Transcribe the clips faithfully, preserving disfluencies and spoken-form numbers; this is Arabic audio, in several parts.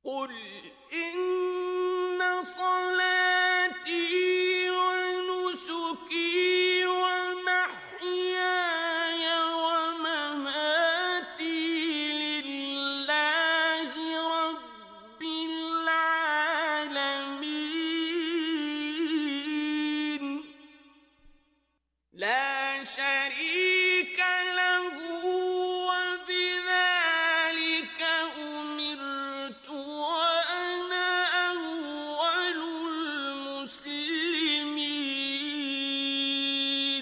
قل إن صلاتي ونسكي ومحياي ومماتي لله رب العالمين لا شريك له وبذلك أمرت وأنا أول المسلمين.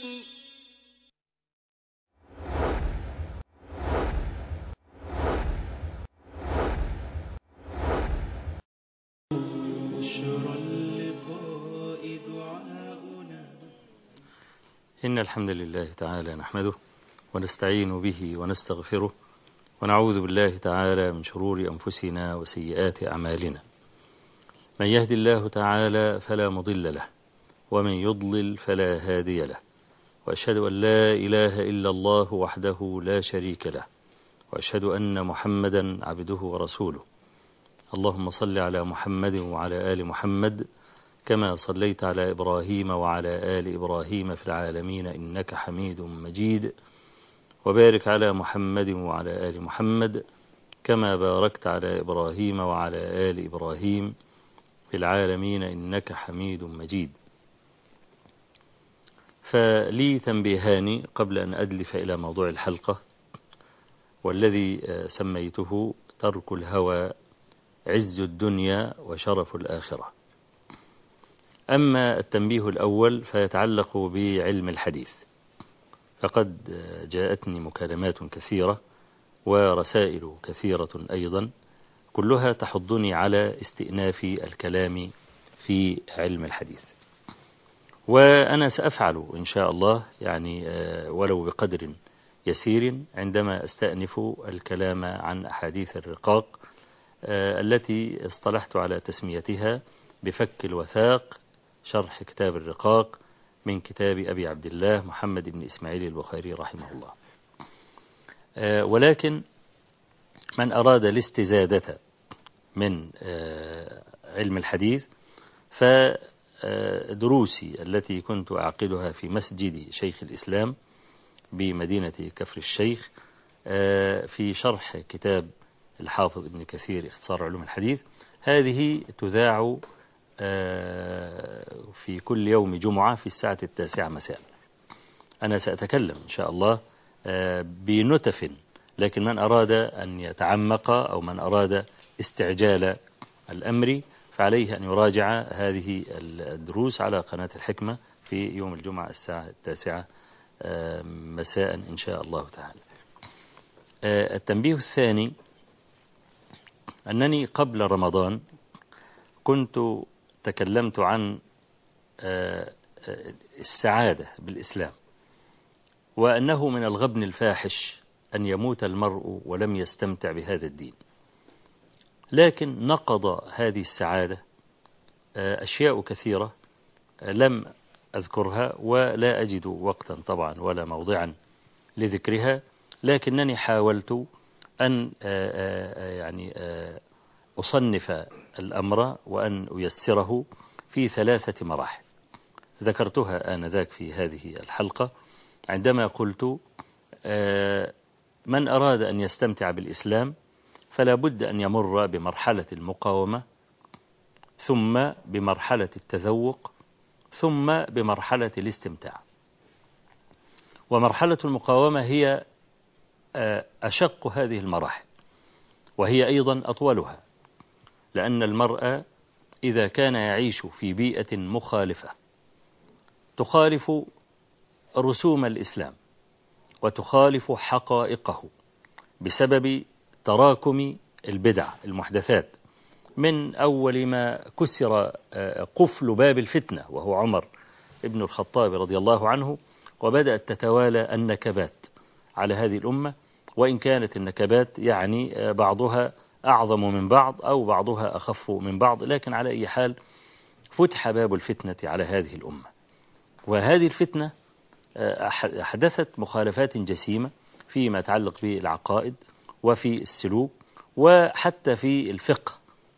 بشرى اللقاء دعاؤنا. إن الحمد لله تعالى نحمده ونستعين به ونستغفره ونعوذ بالله تعالى من شرور أنفسنا وسيئات أعمالنا. من يهد الله تعالى فلا مضل له ومن يضلل فلا هادي له، وأشهد أن لا إله إلا الله وحده لا شريك له، وأشهد أن محمدا عبده ورسوله. اللهم صل على محمد وعلى آل محمد كما صليت على إبراهيم وعلى آل إبراهيم في العالمين إنك حميد مجيد، وبارك على محمد وعلى آل محمد كما باركت على إبراهيم وعلى آل إبراهيم في العالمين إنك حميد مجيد. فلي تنبيهان قبل أن أدلف إلى موضوع الحلقة، والذي سميته ترك الهوى عز الدنيا وشرف الآخرة. أما التنبيه الأول فيتعلق بعلم الحديث، فقد جاءتني مكالمات كثيرة ورسائل كثيرة أيضا كلها تحضني على استئناف الكلام في علم الحديث، وأنا سأفعل إن شاء الله، يعني ولو بقدر يسير، عندما أستأنف الكلام عن أحاديث الرقاق التي اصطلحت على تسميتها بفك الوثاق، شرح كتاب الرقاق من كتاب أبي عبد الله محمد بن إسماعيل البخاري رحمه الله. ولكن من أراد الاستزادة من علم الحديث فدروسي التي كنت أعقدها في مسجد شيخ الإسلام بمدينة كفر الشيخ في شرح كتاب الحافظ ابن كثير اختصار علوم الحديث، هذه تذاع في كل يوم جمعة في الساعة التاسعة مساء. أنا سأتكلم إن شاء الله بنتف، لكن من أراد أن يتعمق أو من أراد استعجال الأمر فعليه أن يراجع هذه الدروس على قناة الحكمة في يوم الجمعة الساعة التاسعة مساء إن شاء الله تعالى. التنبيه الثاني أنني قبل رمضان كنت تكلمت عن السعادة بالإسلام، وأنه من الغبن الفاحش أن يموت المرء ولم يستمتع بهذا الدين. لكن نقض هذه السعادة أشياء كثيرة لم أذكرها ولا أجد وقتا طبعا ولا موضعا لذكرها، لكنني حاولت أن يعني أصنف الأمر وأن أيسره في ثلاثة مراحل ذكرتها آنذاك في هذه الحلقة عندما قلت من أراد أن يستمتع بالإسلام فلا بد أن يمر بمرحلة المقاومة، ثم بمرحلة التذوق، ثم بمرحلة الاستمتاع. ومرحلة المقاومة هي أشق هذه المراحل، وهي أيضا أطولها، لأن المرء إذا كان يعيش في بيئة مخالفة تخالف رسوم الإسلام وتخالف حقائقه بسبب تراكم البدع المحدثات، من أول ما كسر قفل باب الفتنة وهو عمر ابن الخطاب رضي الله عنه، وبدأت تتوالى النكبات على هذه الأمة، وإن كانت النكبات يعني بعضها أعظم من بعض أو بعضها أخف من بعض، لكن على أي حال فتح باب الفتنة على هذه الأمة. وهذه الفتنة أحدثت مخالفات جسيمة فيما يتعلق بالعقائد وفي السلوك وحتى في الفقه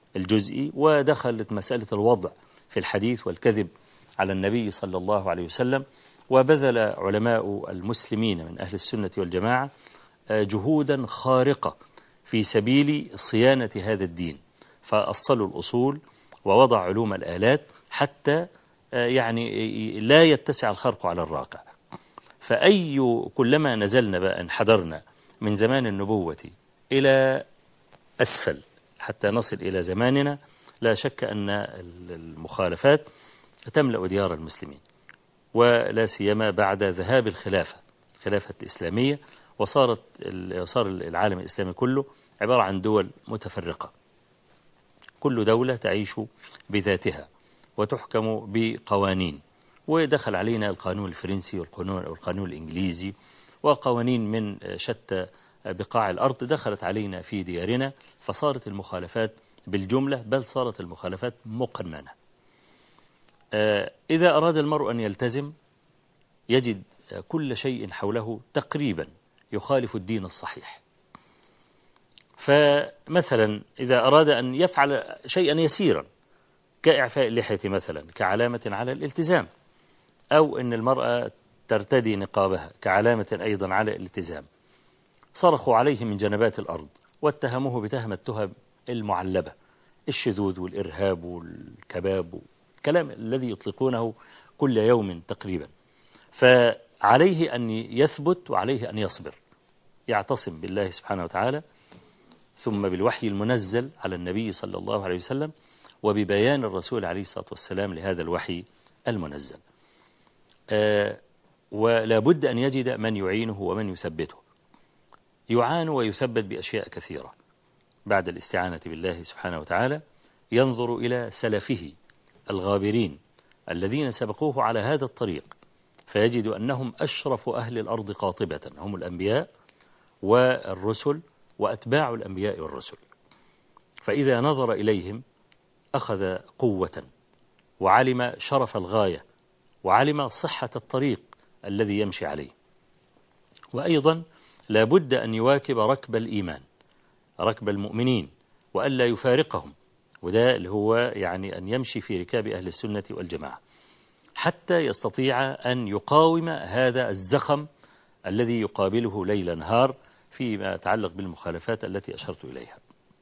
الجزئي، ودخلت مسألة الوضع في الحديث والكذب على النبي صلى الله عليه وسلم. وبذل علماء المسلمين من أهل السنة والجماعة جهودا خارقة في سبيل صيانة هذا الدين، فأصلوا الأصول ووضع علوم الآلات حتى يعني لا يتسع الخرق على الراقع. فأي كلما نزلنا بقى انحدرنا من زمان النبوة إلى أسفل حتى نصل إلى زماننا، لا شك أن المخالفات تملأ ديار المسلمين، ولا سيما بعد ذهاب الخلافة الخلافة الإسلامية، وصارت صار العالم الإسلامي كله عبارة عن دول متفرقة، كل دولة تعيش بذاتها وتحكم بقوانين. ودخل علينا القانون الفرنسي والقانون والقانون الإنجليزي وقوانين من شتى بقاع الأرض دخلت علينا في ديارنا، فصارت المخالفات بالجملة، بل صارت المخالفات مقننة. إذا أراد المرء أن يلتزم يجد كل شيء حوله تقريبا يخالف الدين الصحيح. فمثلا إذا أراد أن يفعل شيئا يسيرا كإعفاء اللحية مثلا كعلامة على الالتزام، أو أن المرأة ترتدي نقابها كعلامة أيضا على الالتزام، صرخوا عليه من جنبات الأرض واتهموه بتهمة التهم المعلبة، الشذوذ والإرهاب والكباب، الكلام الذي يطلقونه كل يوم تقريبا. فعليه أن يثبت وعليه أن يصبر، يعتصم بالله سبحانه وتعالى، ثم بالوحي المنزل على النبي صلى الله عليه وسلم، وببيان الرسول عليه الصلاة والسلام لهذا الوحي المنزل. أه ولا بد أن يجد من يعينه ومن يثبته. يعان ويثبت بأشياء كثيرة بعد الاستعانة بالله سبحانه وتعالى. ينظر إلى سلفه الغابرين الذين سبقوه على هذا الطريق، فيجد أنهم أشرف أهل الأرض قاطبة، هم الأنبياء والرسل وأتباع الأنبياء والرسل. فإذا نظر إليهم أخذ قوة، وعلم شرف الغاية، وعلم صحة الطريق الذي يمشي عليه. وأيضا لا بد أن يواكب ركب الإيمان، ركب المؤمنين، وألا يفارقهم، وده اللي هو يعني أن يمشي في ركاب أهل السنة والجماعة حتى يستطيع أن يقاوم هذا الزخم الذي يقابله ليل نهار فيما يتعلق بالمخالفات التي أشرت إليها.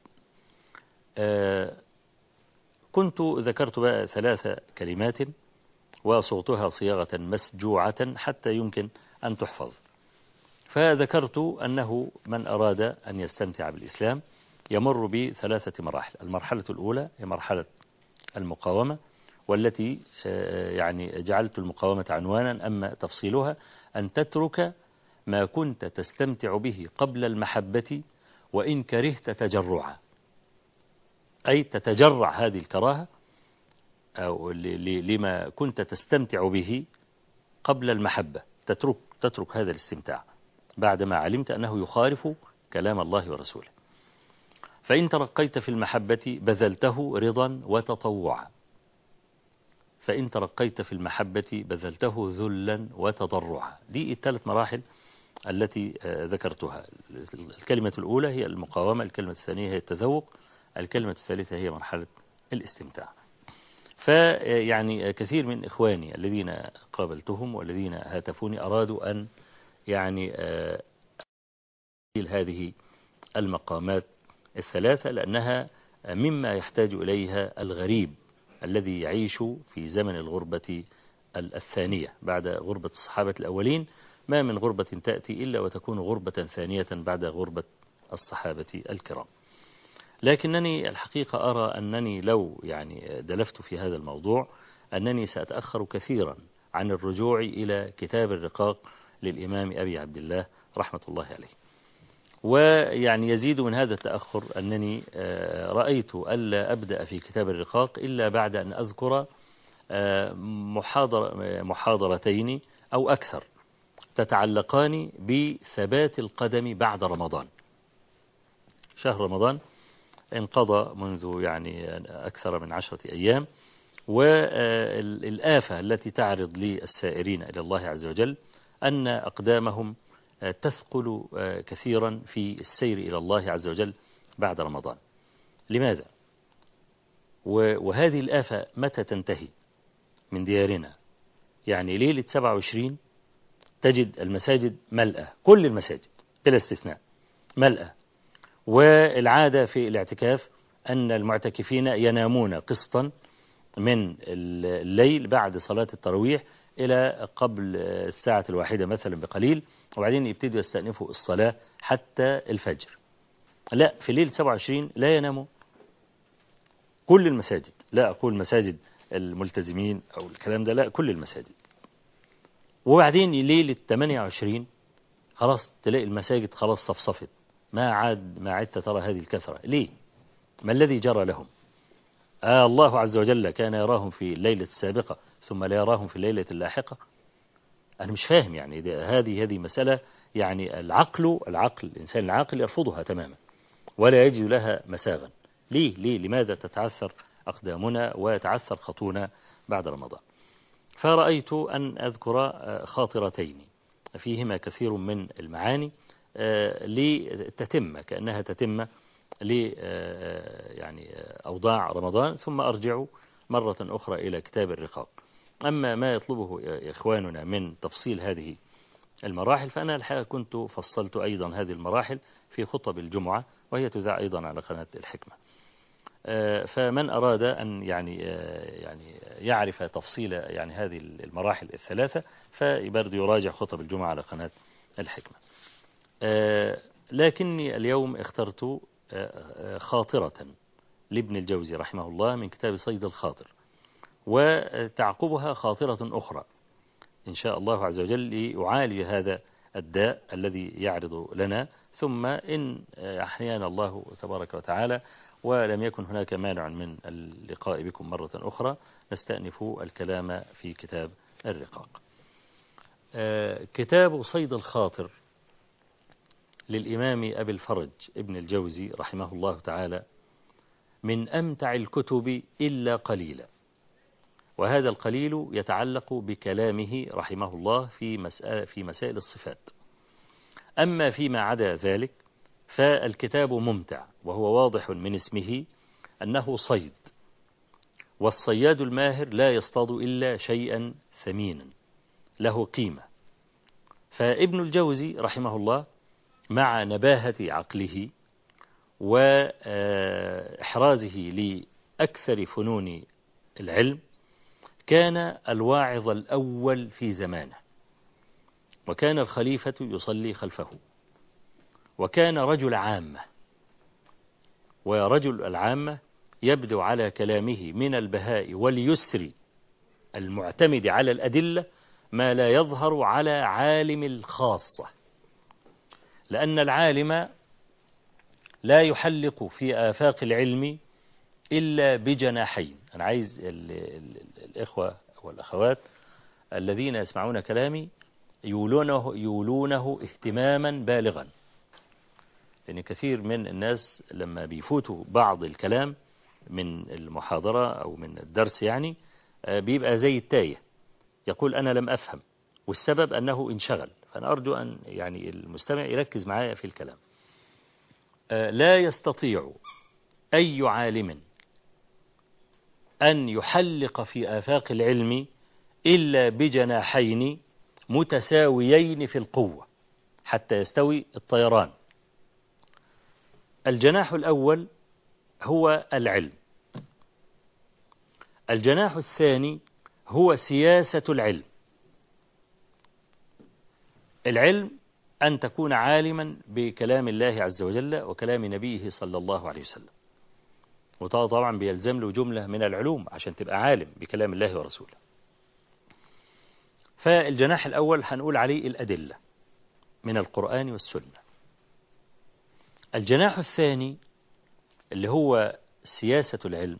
آه كنت ذكرت بقى ثلاث كلمات وصوتها صياغة مسجوعة حتى يمكن أن تحفظ. فذكرت أنه من أراد أن يستمتع بالإسلام يمر بثلاثة مراحل. المرحلة الأولى هي مرحلة المقاومة، والتي يعني جعلت المقاومة عنوانا، أما تفصيلها أن تترك ما كنت تستمتع به قبل المحبة وإن كرهت تجرعا، أي تتجرع هذه الكراهة أو لما كنت تستمتع به قبل المحبة، تترك, تترك هذا الاستمتاع بعدما علمت أنه يخالف كلام الله ورسوله. فإن ترقيت في المحبة بذلته رضا وتطوعا، فإن ترقيت في المحبة بذلته ذلا وتضرعا. دي الثلاث مراحل التي ذكرتها. الكلمة الأولى هي المقاومة، الكلمة الثانية هي التذوق، الكلمة الثالثة هي مرحلة الاستمتاع. فيعني كثير من إخواني الذين قابلتهم والذين هاتفوني أرادوا أن يعني هذه المقامات الثلاثة، لأنها مما يحتاج إليها الغريب الذي يعيش في زمن الغربة الثانية بعد غربة الصحابة الأولين. ما من غربة تأتي إلا وتكون غربة ثانية بعد غربة الصحابة الكرام. لكنني الحقيقة أرى أنني لو يعني دلفت في هذا الموضوع أنني سأتأخر كثيرا عن الرجوع إلى كتاب الرقاق للإمام أبي عبد الله رحمة الله عليه. ويعني يزيد من هذا التأخر أنني رأيت ألا أبدأ في كتاب الرقاق إلا بعد أن أذكر محاضر محاضرتين أو أكثر تتعلقان بثبات القدم بعد رمضان. شهر رمضان انقضى منذ يعني أكثر من عشرة أيام، والآفة التي تعرض للسائرين إلى الله عز وجل أن أقدامهم تثقل كثيرا في السير إلى الله عز وجل بعد رمضان. لماذا؟ وهذه الآفة متى تنتهي من ديارنا؟ يعني ليلة سبعة وعشرين تجد المساجد ملأة، كل المساجد بلا استثناء ملأة، والعادة في الاعتكاف أن المعتكفين ينامون قسطا من الليل بعد صلاة التراويح إلى قبل الساعة الواحدة مثلا بقليل، وبعدين يبتدوا يستأنفوا الصلاة حتى الفجر. لا، في ليلة سبعة وعشرين لا يناموا كل المساجد، لا أقول مساجد الملتزمين أو الكلام ده، لا، كل المساجد. وبعدين ليلة ثمانية وعشرين خلاص تلاقي المساجد خلاص صفصفت، ما عاد ما عدت ترى هذه الكثرة. ليه؟ ما الذي جرى لهم؟ آه الله عز وجل كان يراهم في الليلة السابقة ثم لا يراهم في الليلة اللاحقة؟ أنا مش فاهم يعني. هذه هذه مسألة يعني العقل العقل الإنسان العاقل يرفضها تماما ولا يجد لها مساغا. ليه ليه لماذا تتعثر أقدامنا ويتعثر خطونا بعد رمضان؟ فرأيت أن أذكر خاطرتين فيهما كثير من المعاني لتتم كأنها تتم ل يعني أوضاع رمضان، ثم أرجع مرة أخرى إلى كتاب الرقاق. أما ما يطلبه إخواننا من تفصيل هذه المراحل فأنا الحقيقة كنت فصلت أيضا هذه المراحل في خطب الجمعة، وهي تذاع أيضا على قناة الحكمة. فمن أراد أن يعني يعني يعرف تفصيل يعني هذه المراحل الثلاثة فيبرد يراجع خطب الجمعة على قناة الحكمة. لكني اليوم اخترت خاطرة لابن الجوزي رحمه الله من كتاب صيد الخاطر، وتعقبها خاطرة أخرى إن شاء الله عز وجل ليعالج هذا الداء الذي يعرض لنا، ثم إن أحيانا الله تبارك وتعالى ولم يكن هناك مانع من اللقاء بكم مرة أخرى نستأنف الكلام في كتاب الرقاق. كتاب صيد الخاطر للإمام أبي الفرج ابن الجوزي رحمه الله تعالى من أمتع الكتب إلا قليلا، وهذا القليل يتعلق بكلامه رحمه الله في مسألة في مسائل الصفات. أما فيما عدا ذلك فالكتاب ممتع، وهو واضح من اسمه أنه صيد، والصياد الماهر لا يصطاد إلا شيئا ثمينا له قيمة. فابن الجوزي رحمه الله مع نباهة عقله وإحرازه لأكثر فنون العلم كان الواعظ الأول في زمانه، وكان الخليفة يصلي خلفه، وكان رجل عامة، ورجل العامة يبدو على كلامه من البهاء واليسر المعتمد على الأدلة ما لا يظهر على عالم الخاصة، لأن العالم لا يحلق في آفاق العلم إلا بجناحين. أنا عايز ال ال الإخوة والأخوات الذين يسمعون كلامي يولونه, يولونه اهتماما بالغا، لأن كثير من الناس لما بيفوتوا بعض الكلام من المحاضرة أو من الدرس يعني بيبقى زي التايه، يقول أنا لم أفهم، والسبب أنه انشغل. فأنا أرجو أن يعني المستمع يركز معايا في الكلام. لا يستطيع أي عالم أن يحلق في آفاق العلم إلا بجناحين متساويين في القوة حتى يستوي الطيران. الجناح الأول هو العلم، الجناح الثاني هو سياسة العلم. العلم أن تكون عالما بكلام الله عز وجل وكلام نبيه صلى الله عليه وسلم، وطبعا بيلزم له جملة من العلوم عشان تبقى عالم بكلام الله ورسوله. فالجناح الأول هنقول عليه الأدلة من القرآن والسنة. الجناح الثاني اللي هو سياسة العلم،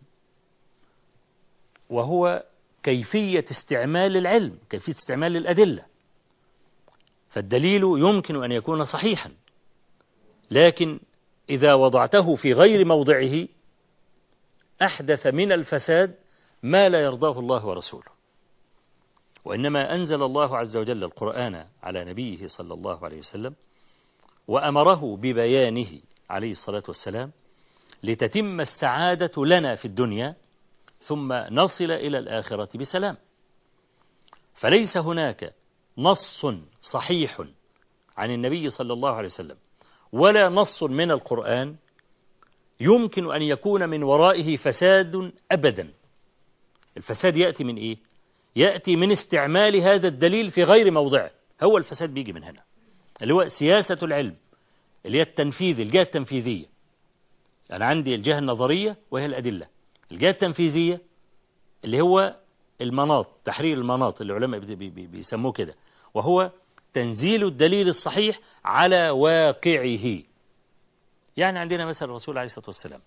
وهو كيفية استعمال العلم، كيفية استعمال الأدلة. فالدليل يمكن أن يكون صحيحا، لكن إذا وضعته في غير موضعه أحدث من الفساد ما لا يرضاه الله ورسوله. وإنما أنزل الله عز وجل القرآن على نبيه صلى الله عليه وسلم وأمره ببيانه عليه الصلاة والسلام لتتم السعادة لنا في الدنيا ثم نصل إلى الآخرة بسلام. فليس هناك نص صحيح عن النبي صلى الله عليه وسلم ولا نص من القرآن يمكن أن يكون من ورائه فساد أبدا. الفساد يأتي من إيه؟ يأتي من استعمال هذا الدليل في غير موضعه. هو الفساد بيجي من هنا، اللي هو سياسة العلم، اللي هي التنفيذ، الجهة التنفيذية. أنا عندي الجهة النظرية وهي الأدلة، الجهة التنفيذية اللي هو المناط، تحرير المناط اللي العلماء بيسموه كده، وهو تنزيل الدليل الصحيح على واقعه. يعني عندنا مثلا الرسول عليه الصلاة والسلام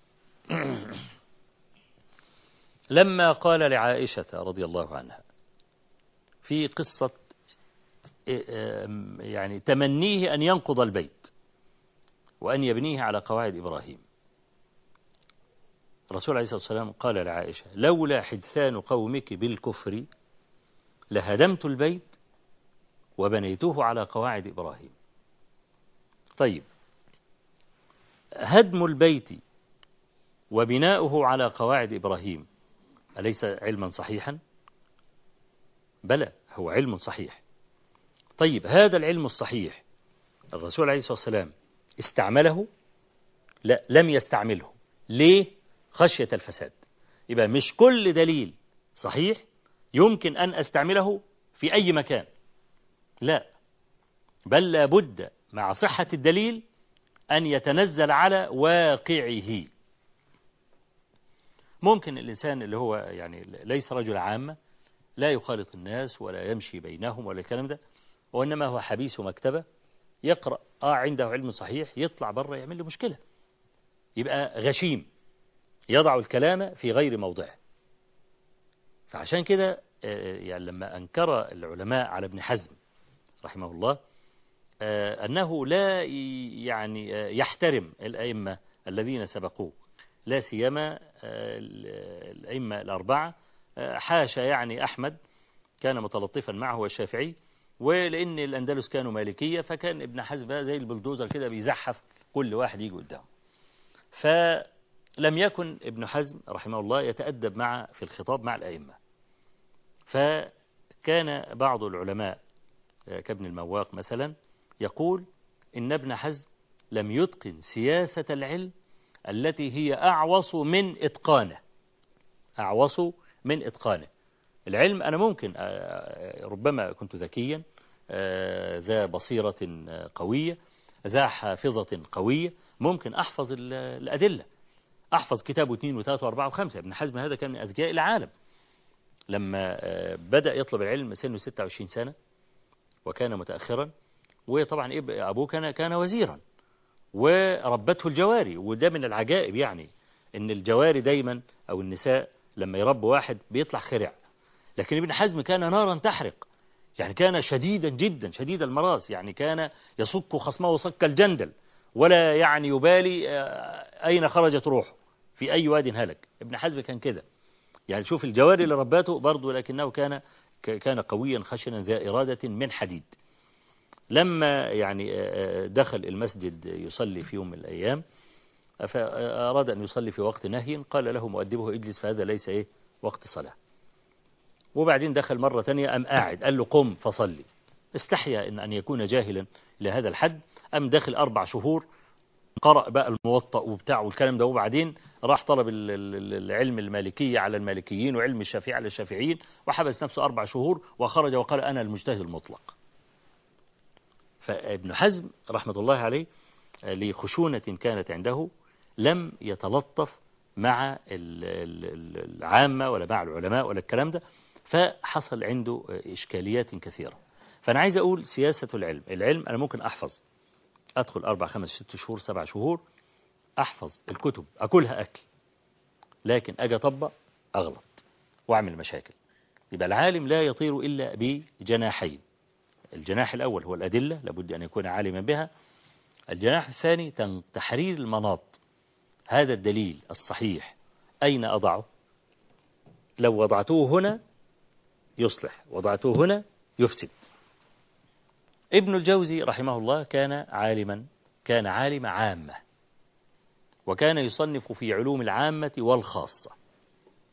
لما قال لعائشة رضي الله عنها في قصة يعني تمنيه أن ينقض البيت وأن يبنيه على قواعد إبراهيم، الرسول عليه الصلاة والسلام قال لعائشة: لولا حدثان قومك بالكفر لهدمت البيت وبنيته على قواعد إبراهيم. طيب، هدم البيت وبناؤه على قواعد إبراهيم أليس علما صحيحا؟ بلى، هو علم صحيح. طيب، هذا العلم الصحيح الرسول عليه الصلاة والسلام استعمله؟ لا، لم يستعمله. ليه؟ خشية الفساد. يبقى مش كل دليل صحيح يمكن أن أستعمله في أي مكان، لا، بل لابد مع صحة الدليل أن يتنزل على واقعه. ممكن الإنسان اللي هو يعني ليس رجل عامة، لا يخالط الناس ولا يمشي بينهم ولا الكلام ده، وإنما هو حبيس ومكتبة يقرأ آه عنده علم صحيح، يطلع بره يعمل له مشكلة، يبقى غشيم، يضع الكلام في غير موضعه. فعشان كده يعني لما أنكر العلماء على ابن حزم رحمه الله أنه لا يعني يحترم الأئمة الذين سبقوه، لا سيما الأئمة الأربعة، حاشا يعني أحمد كان متلطفا معه والشافعي، ولأن الأندلس كانوا مالكية فكان ابن حزم زي البلدوزر كده بيزحف كل واحد يجي قدامه. فلم يكن ابن حزم رحمه الله يتأدب مع في الخطاب مع الأئمة، فكان بعض العلماء كابن المواق مثلا يقول إن ابن حزم لم يتقن سياسة العلم التي هي أعوص من إتقانه، أعوص من إتقانه. العلم أنا ممكن ربما كنت ذكيا ذا بصيرة قوية ذا حافظة قوية، ممكن أحفظ الأدلة، أحفظ كتاب واثنين وثلاثة وأربعة وخمسة. ابن حزم هذا كان من أذكياء العالم، لما بدأ يطلب العلم سنه ستة وعشرين سنة وكان متأخرا، وطبعا أبوه كان كان وزيرا وربته الجواري. وده من العجائب يعني إن الجواري دايما أو النساء لما يربوا واحد بيطلع خرع، لكن ابن حزم كان نارا تحرق، يعني كان شديدا جدا شديد المراس، يعني كان يصك خصمه صك الجندل ولا يعني يبالي أين خرجت روحه، في أي واد هلك. ابن حزم كان كده، يعني شوف الجواري اللي رباته برضه، لكنه كان كان قويا خشنا ذا إرادة من حديد. لما يعني دخل المسجد يصلي في يوم من الأيام فأراد أن يصلي في وقت نهي، قال له مؤدبه: اجلس فهذا ليس إيه وقت صلاة. وبعدين دخل مرة تانية أم قاعد، قال له قم فصلي. استحيا إن أن يكون جاهلا لهذا الحد، أم داخل أربع شهور قرأ بقى الموطأ وبتاع والكلام ده، وبعدين راح طلب العلم المالكية على المالكيين وعلم الشافعي على الشافعيين، وحبس نفسه أربع شهور وخرج وقال أنا المجتهد المطلق. فابن حزم رحمة الله عليه لخشونة كانت عنده لم يتلطف مع العامة ولا مع العلماء ولا الكلام ده، فحصل عنده إشكاليات كثيرة. فأنا عايز أقول سياسة العلم، العلم أنا ممكن أحفظ، أدخل أربع خمس ست شهور سبع شهور أحفظ الكتب أكلها أكل، لكن أجي أطبق أغلط وأعمل مشاكل. يبقى العالم لا يطير إلا بجناحين، الجناح الأول هو الأدلة، لابد أن يكون عالما بها. الجناح الثاني تحرير المناط، هذا الدليل الصحيح أين أضعه؟ لو وضعته هنا يصلح، وضعته هنا يفسد. ابن الجوزي رحمه الله كان عالما، كان عالم عامة، وكان يصنف في علوم العامة والخاصة.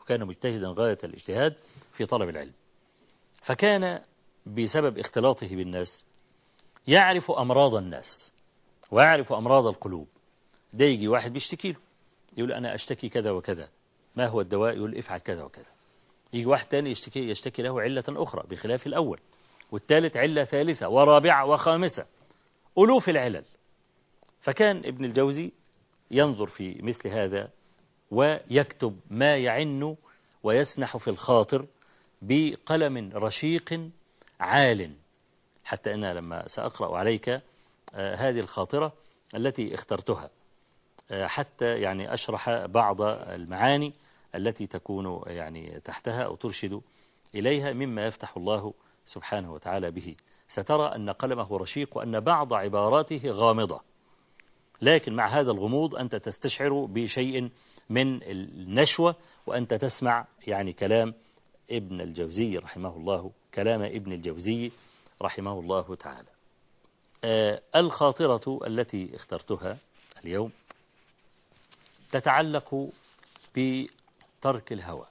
وكان مجتهدا غاية الاجتهاد في طلب العلم. فكان بسبب اختلاطه بالناس يعرف أمراض الناس ويعرف أمراض القلوب. ده يجي واحد بيشتكي له يقول أنا أشتكي كذا وكذا، ما هو الدواء؟ يقول افعل كذا وكذا. يجي واحد تاني يشتكي, يشتكي له علة أخرى بخلاف الأول، والثالث علة ثالثة ورابعة وخامسة، ألوف العلل. فكان ابن الجوزي ينظر في مثل هذا ويكتب ما يعن ويسنح في الخاطر بقلم رشيق عال، حتى أنا لما سأقرأ عليك آه هذه الخاطرة التي اخترتها آه حتى يعني أشرح بعض المعاني التي تكون يعني تحتها أو ترشد إليها مما يفتح الله سبحانه وتعالى به، سترى أن قلمه رشيق وأن بعض عباراته غامضة، لكن مع هذا الغموض أنت تستشعر بشيء من النشوة وأنت تسمع يعني كلام ابن الجوزي رحمه الله، كلام ابن الجوزي رحمه الله تعالى. آه الخاطرة التي اخترتها اليوم تتعلق بترك الهوى،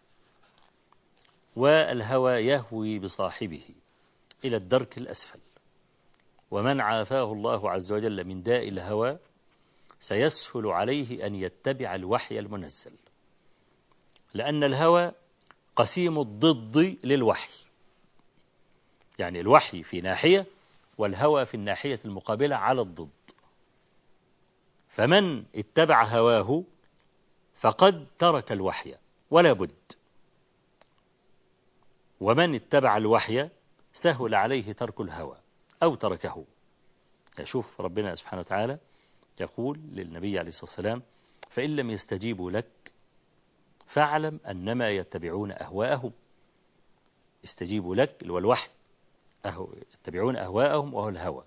والهوى يهوي بصاحبه إلى الدرك الأسفل، ومن عافاه الله عز وجل من داء الهوى سيسهل عليه أن يتبع الوحي المنزل، لأن الهوى قسيم الضد للوحي، يعني الوحي في ناحية والهوى في الناحية المقابلة على الضد. فمن اتبع هواه فقد ترك الوحي ولا بد، ومن اتبع الوحي سهل عليه ترك الهوى أو تركه. يشوف ربنا سبحانه وتعالى يقول للنبي عليه الصلاة والسلام فإن لم يستجيبوا لك فاعلم أنما يتبعون أهواءهم. استجيبوا لك اللي هو الوحي، أهو يتبعون أهواءهم وهو الهوى.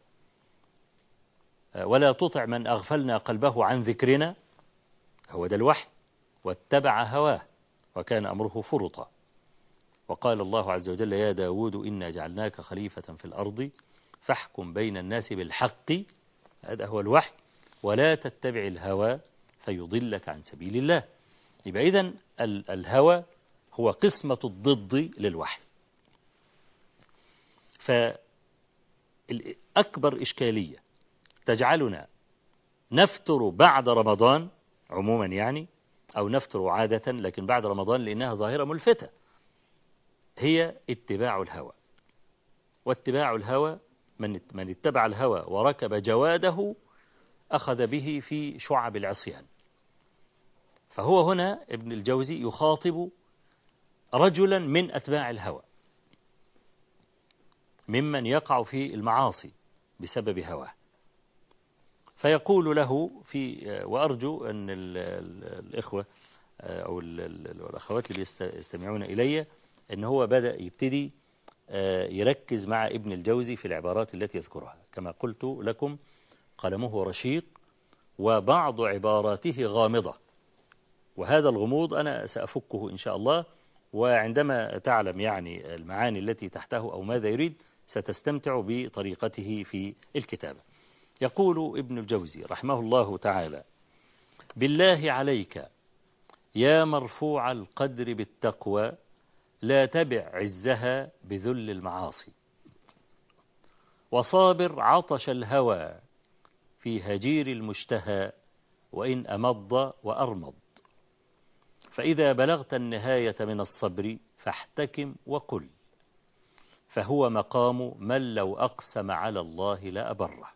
ولا تطع من أغفلنا قلبه عن ذكرنا، هو ده الوحي، واتبع هواه وكان أمره فرطا. وقال الله عز وجل يا داود إنا جعلناك خليفة في الأرض فاحكم بين الناس بالحق، هذا هو الوحي، ولا تتبع الهوى فيضلك عن سبيل الله. يبقى إذن الهوى هو قسمة الضد للوحي. فأكبر إشكالية تجعلنا نفتر بعد رمضان عموما يعني، أو نفتر عادة لكن بعد رمضان لأنها ظاهرة ملفتة، هي اتباع الهوى. واتباع الهوى من من اتبع الهوى وركب جواده أخذ به في شعب العصيان. فهو هنا ابن الجوزي يخاطب رجلا من أتباع الهوى ممن يقع في المعاصي بسبب هواه، فيقول له في وأرجو أن ال ال الإخوة أو ال ال الأخوات اللي يستمعون إلي أن هو بدأ يبتدي يركز مع ابن الجوزي في العبارات التي يذكرها. كما قلت لكم قلمه رشيق وبعض عباراته غامضة، وهذا الغموض أنا سأفكه إن شاء الله، وعندما تعلم يعني المعاني التي تحته أو ماذا يريد ستستمتع بطريقته في الكتابة. يقول ابن الجوزي رحمه الله تعالى بالله عليك يا مرفوع القدر بالتقوى لا تبع عزها بذل المعاصي، وصابر عطش الهوى في هجير المشتهى وإن أمض وأرمض، فإذا بلغت النهاية من الصبر فاحتكم وقل، فهو مقام من لو أقسم على الله لأبره.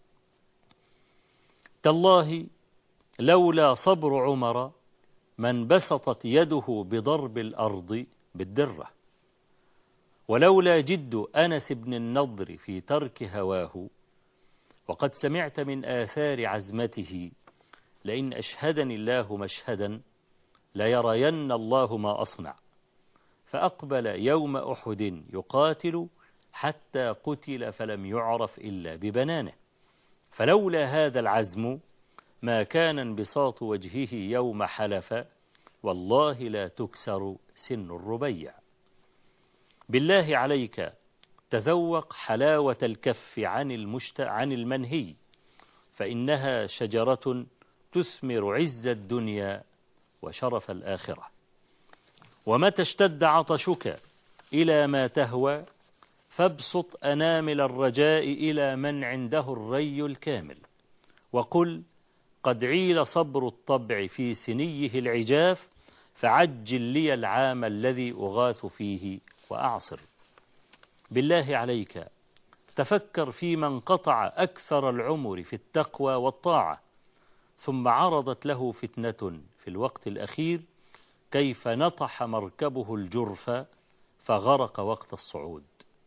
تالله لولا صبر عمر من بسطت يده بضرب الأرض بالدرة، ولولا جد أنس بن النضر في ترك هواه وقد سمعت من آثار عزمته لئن أشهدني الله مشهدا ليرين الله ما أصنع، فأقبل يوم أحد يقاتل حتى قتل فلم يعرف إلا ببنانه، فلولا هذا العزم ما كان انبساط وجهه يوم حلف والله لا تكسر سن الربيع. بالله عليك تذوق حلاوة الكف عن المشت عن المنهي، فإنها شجرة تثمر عز الدنيا وشرف الآخرة. ومتى اشتد عطشك إلى ما تهوى فابسط أنامل الرجاء إلى من عنده الري الكامل، وقل قد عيل صبر الطبع في سنيه العجاف، فعجل لي العام الذي أغاث فيه وأعصر. بالله عليك تفكر في من قطع أكثر العمر في التقوى والطاعة، ثم عرضت له فتنة في الوقت الأخير كيف نطح مركبه الجرف فغرق وقت الصعود.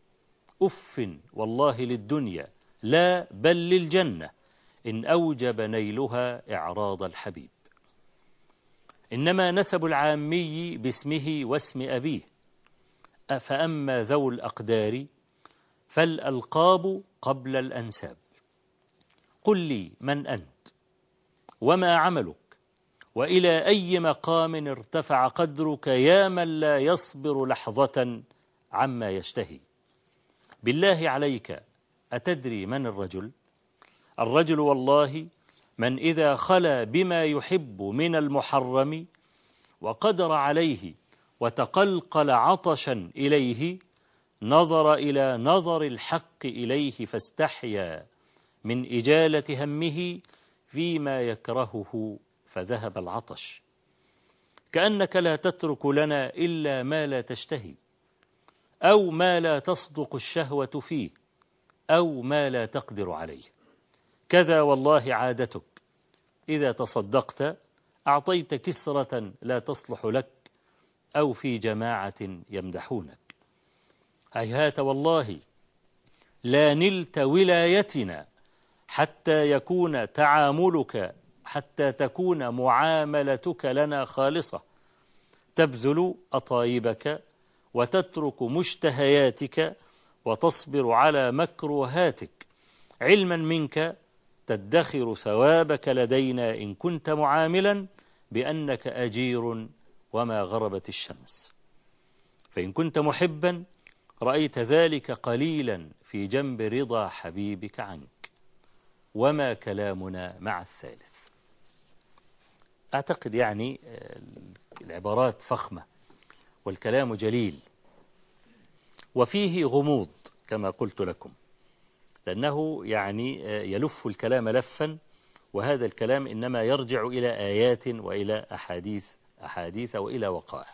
أف والله للدنيا لا بل للجنة إن أوجب نيلها إعراض الحبيب. إنما نسب العامي باسمه واسم أبيه، فأما ذو الأقدار فالألقاب قبل الأنساب. قل لي من أنت وما عملك وإلى أي مقام ارتفع قدرك يا من لا يصبر لحظة عما يشتهي. بالله عليك أتدري من الرجل؟ الرجل والله من إذا خلا بما يحب من المحرم وقدر عليه وتقلقل عطشا إليه نظر إلى نظر الحق إليه فاستحيا من إجالة همه فيما يكرهه فذهب العطش. كأنك لا تترك لنا إلا ما لا تشتهي، أو ما لا تصدق الشهوة فيه، أو ما لا تقدر عليه. كذا والله عادتك، إذا تصدقت أعطيت كسرة لا تصلح لك، أو في جماعة يمدحونك. هيهات والله لا نلت ولايتنا حتى يكون تعاملك حتى تكون معاملتك لنا خالصة، تبذل أطايبك وتترك مشتهياتك وتصبر على مكروهاتك، علما منك تدخر ثوابك لدينا إن كنت معاملا بأنك أجير وما غربت الشمس. فإن كنت محبا رأيت ذلك قليلا في جنب رضا حبيبك عنك. وما كلامنا مع الثالث. أعتقد يعني العبارات فخمة والكلام جليل وفيه غموض كما قلت لكم، لأنه يعني يلف الكلام لفا، وهذا الكلام إنما يرجع إلى آيات وإلى أحاديث أحاديث وإلى وقائع.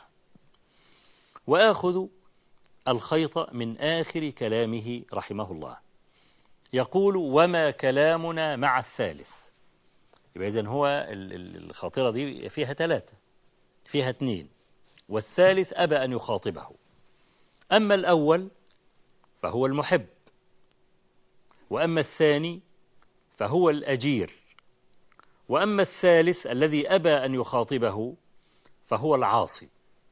وآخذ الخيط من آخر كلامه رحمه الله، يقول وما كلامنا مع الثالث. يبقى إذن هو الخاطرة دي فيها ثلاثة، فيها اثنين، والثالث أبى أن يخاطبه. أما الأول فهو المحب، وأما الثاني فهو الأجير، وأما الثالث الذي أبى أن يخاطبه فهو العاصي.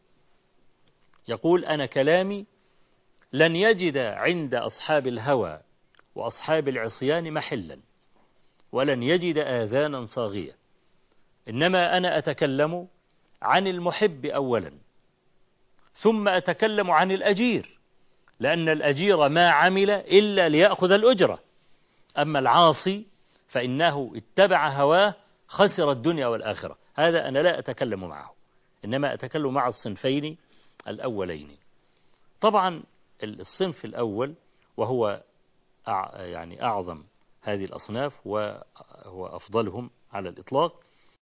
يقول أنا كلامي لن يجد عند أصحاب الهوى وأصحاب العصيان محلا، ولن يجد آذانا صاغية، إنما أنا أتكلم عن المحب أولا، ثم أتكلم عن الأجير، لأن الأجير ما عمل إلا ليأخذ الأجرة. أما العاصي فإنه اتبع هواه خسر الدنيا والآخرة. هذا أنا لا أتكلم معه، إنما أتكلم مع الصنفين الأولين. طبعا الصنف الأول وهو يعني أعظم هذه الأصناف وهو أفضلهم على الإطلاق،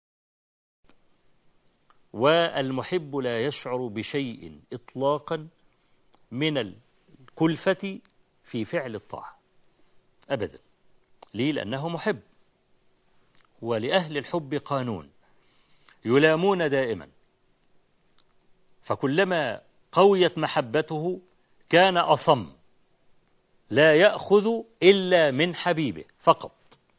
والمحب لا يشعر بشيء إطلاقا من الكلفة في فعل الطاعة أبدا. ليه؟ لأنه محب. ولأهل الحب قانون، يلامون دائما، فكلما قويت محبته كان أصم، لا يأخذ إلا من حبيبه فقط.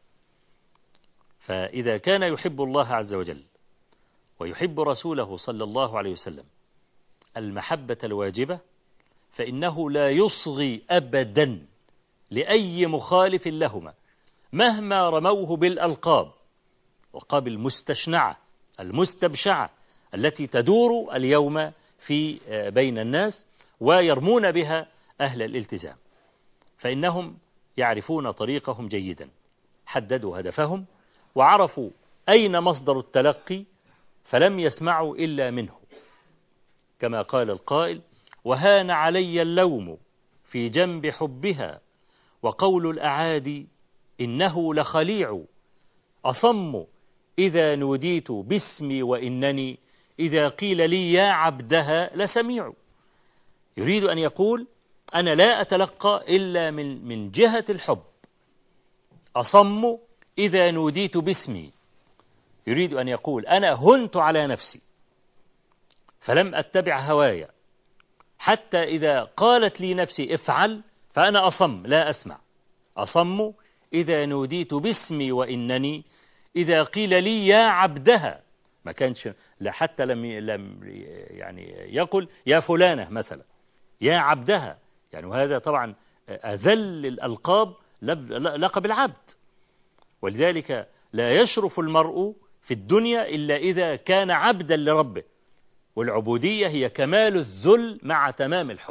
فإذا كان يحب الله عز وجل ويحب رسوله صلى الله عليه وسلم المحبة الواجبة، فإنه لا يصغي أبدا لأي مخالف لهما مهما رموه بالألقاب، الألقاب المستشنعة المستبشعة التي تدور اليوم في بين الناس ويرمون بها أهل الالتزام، فإنهم يعرفون طريقهم جيدا، حددوا هدفهم وعرفوا أين مصدر التلقي فلم يسمعوا إلا منه. كما قال القائل: وهان علي اللوم في جنب حبها، وقول الأعادي إنه لخليع، أصم إذا نوديت باسمي وإنني إذا قيل لي يا عبدها لسميع. يريد أن يقول أنا لا أتلقى إلا من من جهة الحب، أصم إذا نوديت باسمي. يريد أن يقول أنا هنت على نفسي فلم أتبع هوايا، حتى إذا قالت لي نفسي افعل فأنا أصم لا أسمع. أصم إذا نوديت باسمي وإنني إذا قيل لي يا عبدها، ما كانش حتى لم لم يعني يقل يا فلانة مثلا، يا عبدها، يعني وهذا طبعا أذل الألقاب لقب العبد. ولذلك لا يشرف المرء في الدنيا إلا إذا كان عبدا لربه، والعبودية هي كمال الذل مع تمام الحب.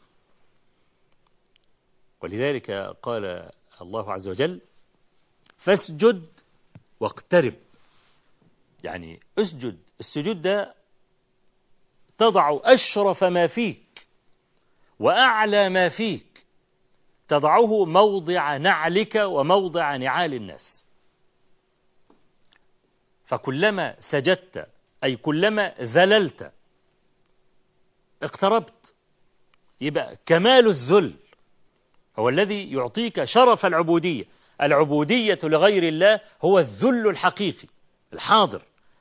ولذلك قال الله عز وجل: فاسجد واقترب. يعني اسجد، السجود ده تضع أشرف ما فيك وأعلى ما فيك، تضعه موضع نعلك وموضع نعال الناس. فكلما سجدت أي كلما ذللت اقتربت. يبقى كمال الذل هو الذي يعطيك شرف العبودية. العبودية لغير الله هو الذل الحقيقي الحاضر،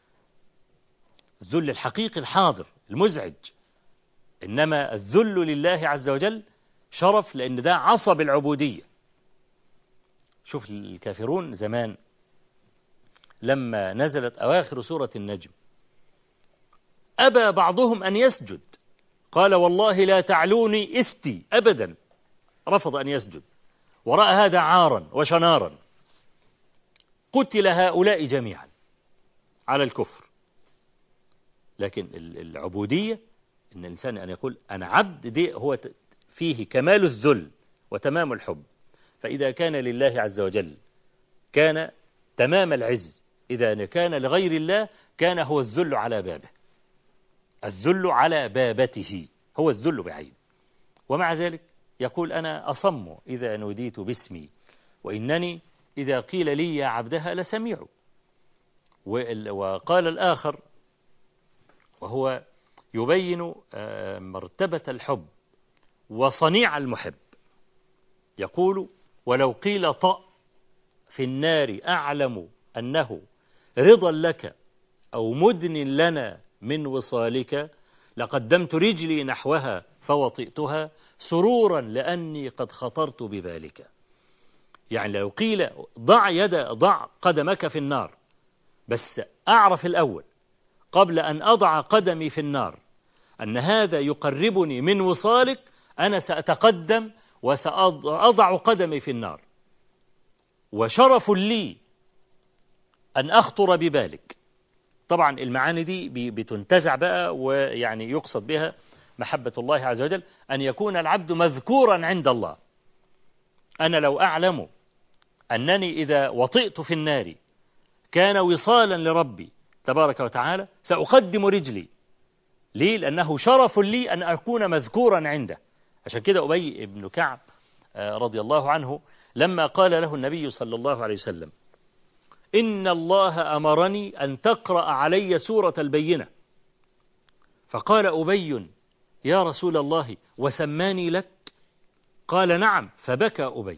الذل الحقيقي الحاضر المزعج. إنما الذل لله عز وجل شرف، لأن ده عصب العبودية. شوف الكافرون زمان لما نزلت أواخر سورة النجم أبى بعضهم أن يسجد، قال والله لا تعلوني إثتي أبدا، رفض أن يسجد ورأى هذا عارا وشنارا. قتل هؤلاء جميعا على الكفر. لكن العبودية إن الإنسان أن يقول أنا عبد، دي هو فيه كمال الذل وتمام الحب. فإذا كان لله عز وجل كان تمام العز، إذا كان لغير الله كان هو الذل على بابه، الذل على بابته هو الذل بعين. ومع ذلك يقول أنا أصم إذا نوديت باسمي وإنني إذا قيل لي يا عبدها لسميع. وقال الآخر وهو يبين مرتبة الحب وصنيع المحب، يقول ولو قيل طأ في النار أعلم أنه رضا لك أو مدن لنا من وصالك لقدمت رجلي نحوها فوطئتها سرورا لأني قد خطرت ببالك. يعني لو قيل ضع يد ضع قدمك في النار، بس أعرف الأول قبل أن أضع قدمي في النار أن هذا يقربني من وصالك، أنا سأتقدم وسأضع قدمي في النار، وشرف لي أن أخطر ببالك. طبعا المعاني دي بتنتزع بقى، ويعني يقصد بها محبة الله عز وجل، أن يكون العبد مذكورا عند الله. أنا لو أعلم أنني إذا وطئت في النار كان وصالا لربي تبارك وتعالى سأقدم رجلي. ليه؟ لأنه شرف لي أن أكون مذكورا عنده. عشان كده أبي بن كعب رضي الله عنه لما قال له النبي صلى الله عليه وسلم إن الله أمرني أن تقرأ علي سورة البينة، فقال أبي يا رسول الله وسماني لك؟ قال نعم، فبكى أبي.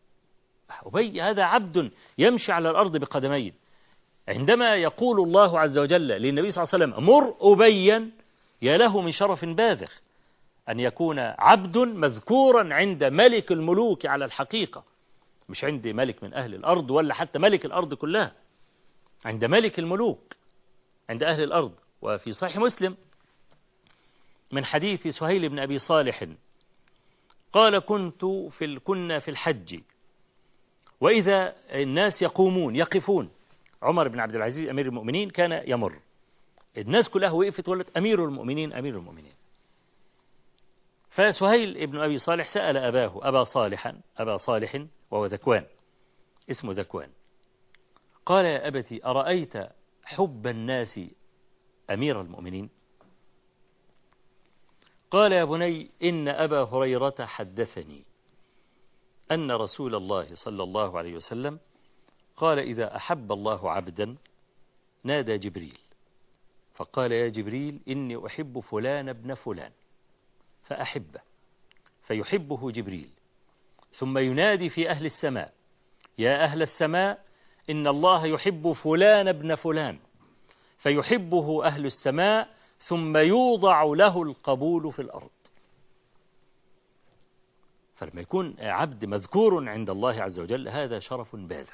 أبي هذا عبد يمشي على الأرض بقدمين. عندما يقول الله عز وجل للنبي صلى الله عليه وسلم مر أبيا، يا له من شرف باذخ أن يكون عبد مذكورا عند ملك الملوك على الحقيقة، مش عند ملك من أهل الأرض ولا حتى ملك الأرض كلها، عند ملك الملوك عند أهل الأرض. وفي صحيح مسلم من حديث سهيل بن أبي صالح قال كنت في ال... كنا في الحج وإذا الناس يقومون يقفون، عمر بن عبد العزيز أمير المؤمنين كان يمر، الناس كلها وقفت وقالت أمير المؤمنين أمير المؤمنين. فسهيل بن أبي صالح سأل أباه أبا صالحا أبا صالح وهو ذكوان، اسمه ذكوان، قال يا أبتي أرأيت حب الناس أمير المؤمنين؟ قال يا بني إن أبا هريرة حدثني أن رسول الله صلى الله عليه وسلم قال إذا أحب الله عبدا نادى جبريل فقال يا جبريل إني أحب فلان ابن فلان فأحبه فيحبه جبريل ثم ينادي في أهل السماء يا أهل السماء إن الله يحب فلان ابن فلان فيحبه أهل السماء ثم يوضع له القبول في الأرض. فلما يكون عبد مذكور عند الله عز وجل هذا شرف باذخ.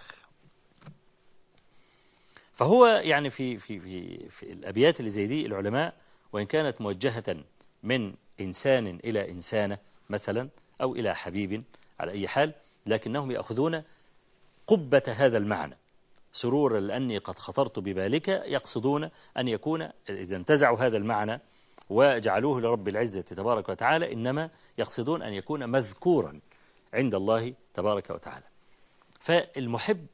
فهو يعني في في في في الأبيات اللي زي دي العلماء وإن كانت موجهة من إنسان إلى إنسانة مثلا أو إلى حبيب على أي حال، لكنهم يأخذون قبة هذا المعنى سرورا لأني قد خطرت ببالك، يقصدون أن يكون إذا انتزعوا هذا المعنى وجعلوه لرب العزة تبارك وتعالى إنما يقصدون أن يكون مذكورا عند الله تبارك وتعالى. فالمحب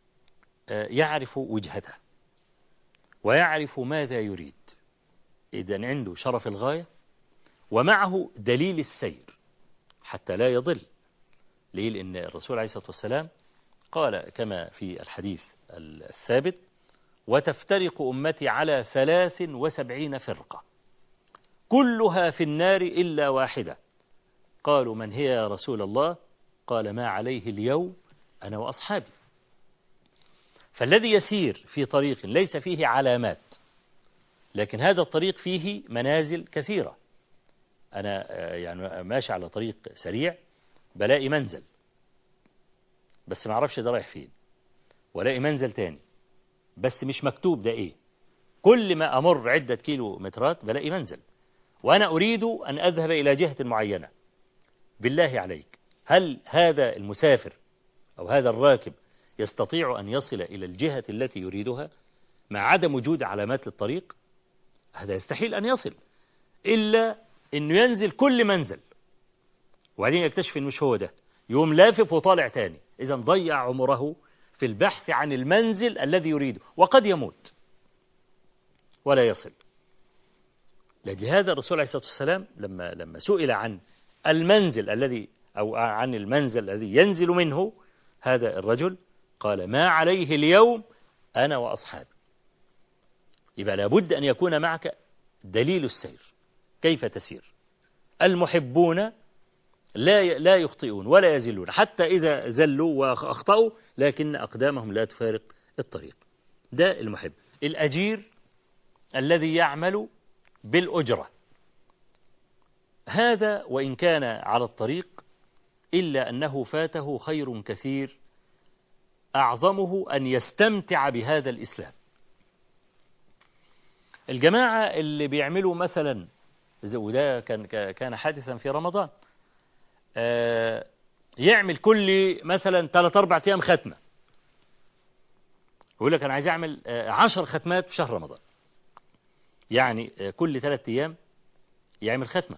يعرف وجهته ويعرف ماذا يريد، إذن عنده شرف الغاية ومعه دليل السير حتى لا يضل. ليه؟ لأن الرسول عليه الصلاة والسلام قال كما في الحديث الثابت وتفترق أمتي على ثلاث وسبعين فرقة كلها في النار إلا واحدة. قالوا من هي يا رسول الله؟ قال ما عليه اليوم أنا وأصحابي. فالذي يسير في طريق ليس فيه علامات لكن هذا الطريق فيه منازل كثيرة، أنا يعني ماشي على طريق سريع بلاقي منزل بس ما أعرفش ده رايح فين، ولاقي منزل تاني بس مش مكتوب ده إيه. كل ما أمر عدة كيلو مترات بلاقي منزل وأنا أريد أن أذهب إلى جهة معينة. بالله عليك هل هذا المسافر أو هذا الراكب يستطيع أن يصل إلى الجهة التي يريدها مع عدم وجود علامات للطريق؟ هذا يستحيل أن يصل إلا أنه ينزل كل منزل وبعدين يكتشف أنه مش هو ده، يوم لافف وطالع تاني. إذن ضيع عمره في البحث عن المنزل الذي يريده وقد يموت ولا يصل. لهذا الرسول عليه الصلاة والسلام لما لما سئل عن المنزل الذي أو عن المنزل الذي ينزل منه هذا الرجل قال ما عليه اليوم أنا وأصحابي. يبقى لابد أن يكون معك دليل السير كيف تسير. المحبون لا لا يخطئون ولا يزلون حتى إذا زلوا وأخطأوا لكن أقدامهم لا تفارق الطريق. ده المحب. الأجير الذي يعمل بالأجرة هذا وإن كان على الطريق إلا أنه فاته خير كثير أعظمه أن يستمتع بهذا الإسلام. الجماعة اللي بيعملوا مثلا وده كان كان حادثا في رمضان يعمل كل مثلا ثلاث أربع أيام ختمة، يقول لك أنا عايز أعمل عشر ختمات في شهر رمضان، يعني كل ثلاث أيام يعمل ختمة.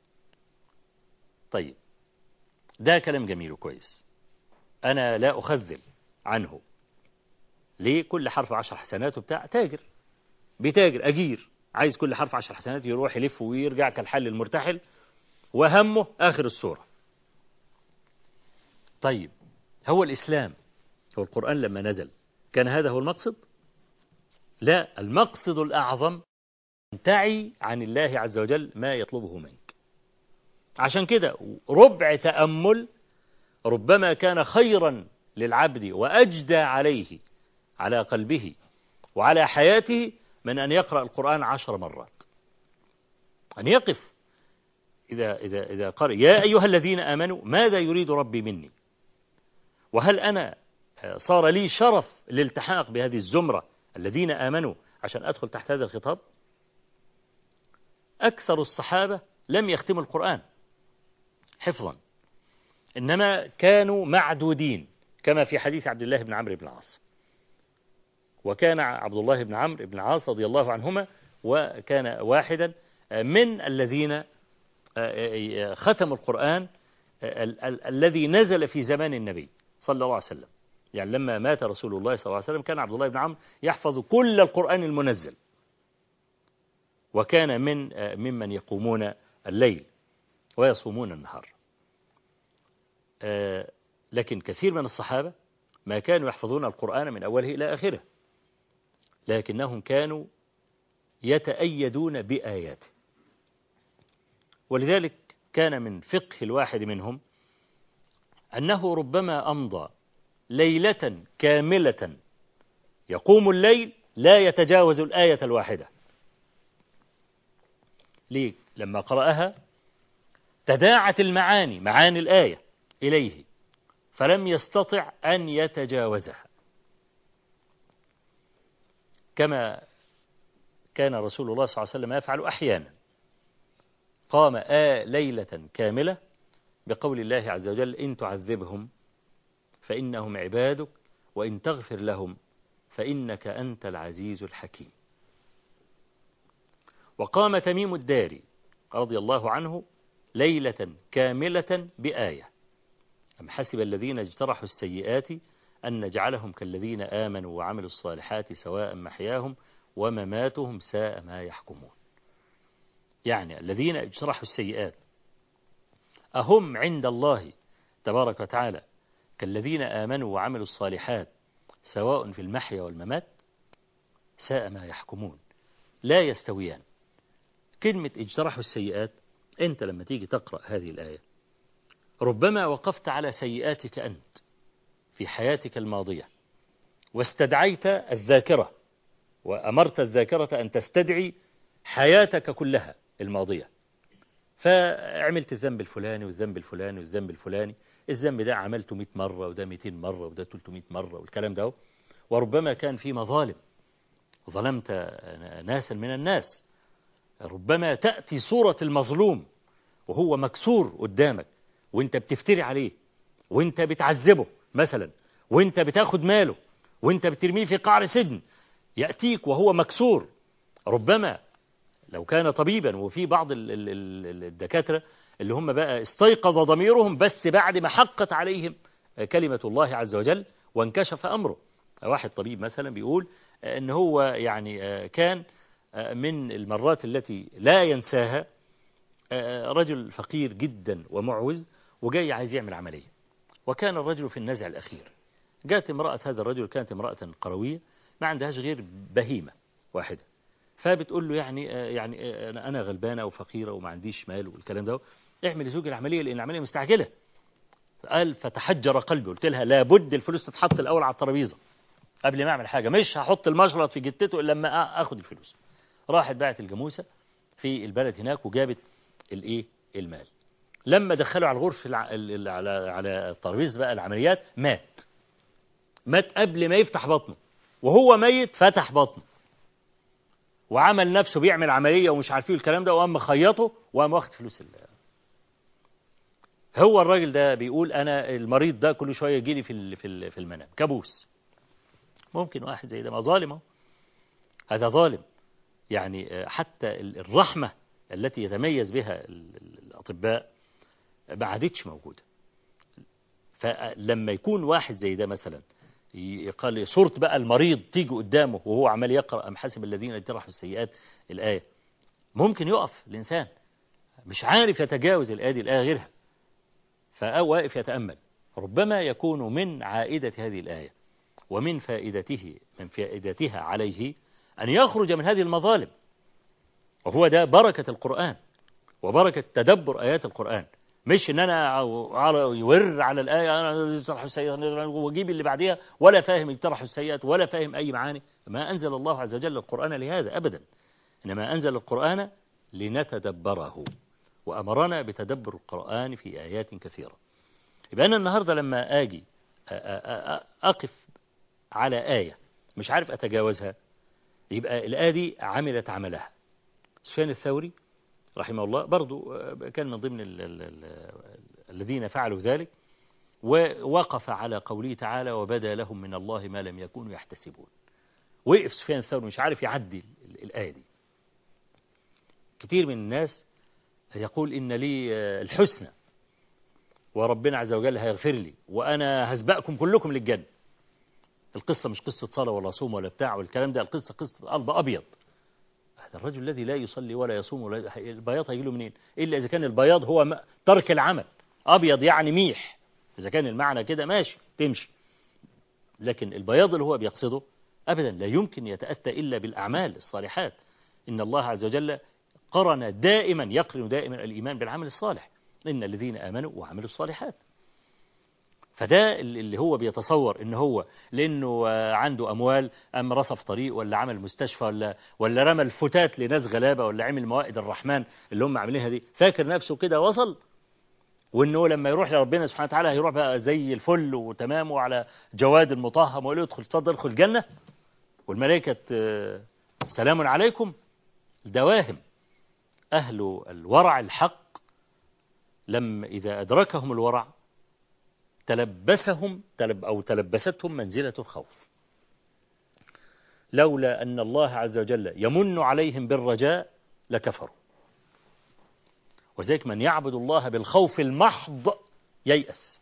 طيب ده كلام جميل وكويس، أنا لا أخذل عنه. ليه؟ كل حرف عشر حسنات وبتاع تاجر بتاجر أجير عايز كل حرف عشر حسنات يروح يلف ويرجع كالحل المرتحل وهمه آخر السورة. طيب هو الإسلام هو القرآن لما نزل كان هذا هو المقصد؟ لا، المقصد الأعظم أن تعي عن الله عز وجل ما يطلبه منك. عشان كده ربع تأمل ربما كان خيرا للعبد وأجدى عليه على قلبه وعلى حياته من أن يقرأ القرآن عشر مرات. أن يقف إذا إذا إذا قرأ يا أيها الذين آمنوا ماذا يريد ربي مني، وهل أنا صار لي شرف الالتحاق بهذه الزمرة الذين آمنوا عشان أدخل تحت هذا الخطاب. أكثر الصحابة لم يختموا القرآن حفظا، إنما كانوا معدودين كما في حديث عبد الله بن عمرو بن العاص. وكان عبد الله بن عمرو بن العاص رضي الله عنهما وكان واحدا من الذين ختموا القرآن الذي نزل في زمان النبي صلى الله عليه وسلم. يعني لما مات رسول الله صلى الله عليه وسلم كان عبد الله بن عمرو يحفظ كل القرآن المنزل، وكان من ممن يقومون الليل ويصومون النهار. آه لكن كثير من الصحابة ما كانوا يحفظون القرآن من أوله إلى آخره، لكنهم كانوا يتأيدون بآياته. ولذلك كان من فقه الواحد منهم أنه ربما أمضى ليلة كاملة يقوم الليل لا يتجاوز الآية الواحدة. ليه؟ لما قرأها تداعت المعاني، معاني الآية إليه، فلم يستطع أن يتجاوزها. كما كان رسول الله صلى الله عليه وسلم يفعل أحيانا، قام آه ليلة كاملة بقول الله عز وجل: إن تعذبهم فإنهم عبادك وإن تغفر لهم فإنك أنت العزيز الحكيم. وقام تميم الداري رضي الله عنه ليلة كاملة بآية: أم حسب الذين اجترحوا السيئات أن نجعلهم كالذين آمنوا وعملوا الصالحات سواء محياهم ومماتهم ساء ما يحكمون. يعني الذين اجترحوا السيئات أهم عند الله تبارك وتعالى كالذين آمنوا وعملوا الصالحات سواء في المحيا والممات؟ ساء ما يحكمون، لا يستويان. كلمة اجترحوا السيئات، أنت لما تيجي تقرأ هذه الآية ربما وقفت على سيئاتك أنت في حياتك الماضية واستدعيت الذاكرة وأمرت الذاكرة أن تستدعي حياتك كلها الماضية، فعملت الذنب الفلاني والذنب الفلاني والذنب الفلاني، الذنب ده عملته مئة مرة وده مئتين مرة وده ثلاثمئة مرة والكلام ده، وربما كان في مظالم ظلمت ناسا من الناس. ربما تأتي صورة المظلوم وهو مكسور قدامك وانت بتفتري عليه وانت بتعذبه مثلا وانت بتاخد ماله وانت بترميه في قعر سجن، يأتيك وهو مكسور. ربما لو كان طبيبا، وفي بعض الدكاترة اللي هم بقى استيقظ ضميرهم بس بعد ما حقت عليهم كلمة الله عز وجل وانكشف أمره. واحد طبيب مثلا بيقول ان هو يعني كان من المرات التي لا ينساها، رجل فقير جدا ومعوز وجاي عايز يعمل عملية، وكان الرجل في النزع الأخير. جاءت امرأة هذا الرجل، كانت امرأة قروية ما عندهاش غير بهيمة واحدة، فبتقول له يعني يعني أنا غلبانة وفقيرة وما عنديش مال والكلام ده، اعمل لزوجي العملية لأن العملية مستعجلة. قال فتحجر قلبي، قلت لها لابد الفلوس تتحط الأول على الترابيزة قبل ما أعمل حاجة، مش هحط المشرط في جتته إلا لما أخذ الفلوس. راحت باعت الجاموسة في البلد هناك وجابت الإيه المال. لما دخلوا على الغرفة على على الترابيزة بقى العمليات، مات مات قبل ما يفتح بطنه، وهو ميت فتح بطنه وعمل نفسه بيعمل عملية ومش عارفين الكلام ده، وقام مخيطه وقام واخد فلوس الله. هو الراجل ده بيقول أنا المريض ده كل شوية يجي لي في في في المنام كابوس. ممكن واحد زي ده ما ظالم، هذا ظالم. يعني حتى الرحمة التي يتميز بها الأطباء ما عادتش موجودة. فلما يكون واحد زي ده مثلا قال صورة بقى المريض تيجي قدامه وهو عمال يقرأ أم حسب الذين اجترحوا السيئات الآية، ممكن يقف الإنسان مش عارف يتجاوز الآية دي الآية غيرها، فواقف يتأمل. ربما يكون من عائدة هذه الآية ومن فائدته من فائدتها عليه أن يخرج من هذه المظالم، وهو ده بركة القرآن وبركة تدبر آيات القرآن. مش ان انا يور على الآية انا اجترحوا السيئات واجيب اللي بعديها ولا فاهم اجترحوا السيئات ولا فاهم اي معاني. ما انزل الله عز وجل القرآن لهذا ابدا، انما انزل القرآن لنتدبره، وامرنا بتدبر القرآن في ايات كثيرة. يبقى انا النهاردة لما اجي اقف على آية مش عارف اتجاوزها، يبقى الآية دي عملت عملها. سفيان الثوري رحمه الله برضو كان من ضمن ال ال ال الذين فعلوا ذلك، ووقف على قوله تعالى وبدا لهم من الله ما لم يكونوا يحتسبون. وقف سفيان الثوري مش عارف يعدي الآية دي. كتير من الناس يقول إن لي الحسنى وربنا عز وجل هيغفر لي وأنا هسبقكم كلكم للجنة. القصة مش قصة صلاة ولا صوم ولا بتاع والكلام ده، القصة قصة قلب أبيض. هذا الرجل الذي لا يصلي ولا يصوم ولا البياض هيجي له منين؟ إلا إذا كان البياض هو ترك العمل، أبيض يعني ميح، إذا كان المعنى كده ماشي تمشي، لكن البياض اللي هو بيقصده أبدا لا يمكن يتأتى إلا بالأعمال الصالحات. إن الله عز وجل قرن دائما يقرن دائما الإيمان بالعمل الصالح، إن الذين آمنوا وعملوا الصالحات. فده اللي هو بيتصور إن هو لأنه عنده أموال أم رصف طريق ولا عمل مستشفى ولا ولا رمى الفتات لناس غلابة ولا عمل موائد الرحمن اللي هم عاملينها دي، فاكر نفسه كده وصل، وإنه لما يروح لربنا سبحانه وتعالى هيروح بقى زي الفل وتمام وعلى جواد المطهم ويقول له ادخل اتفضل ادخل الجنة والملائكة سلام عليكم. دواهم أهل الورع الحق لما إذا أدركهم الورع تلبسهم تلب أو تلبستهم منزلة الخوف، لولا أن الله عز وجل يمن عليهم بالرجاء لكفروا. وذلك من يعبد الله بالخوف المحض ييأس،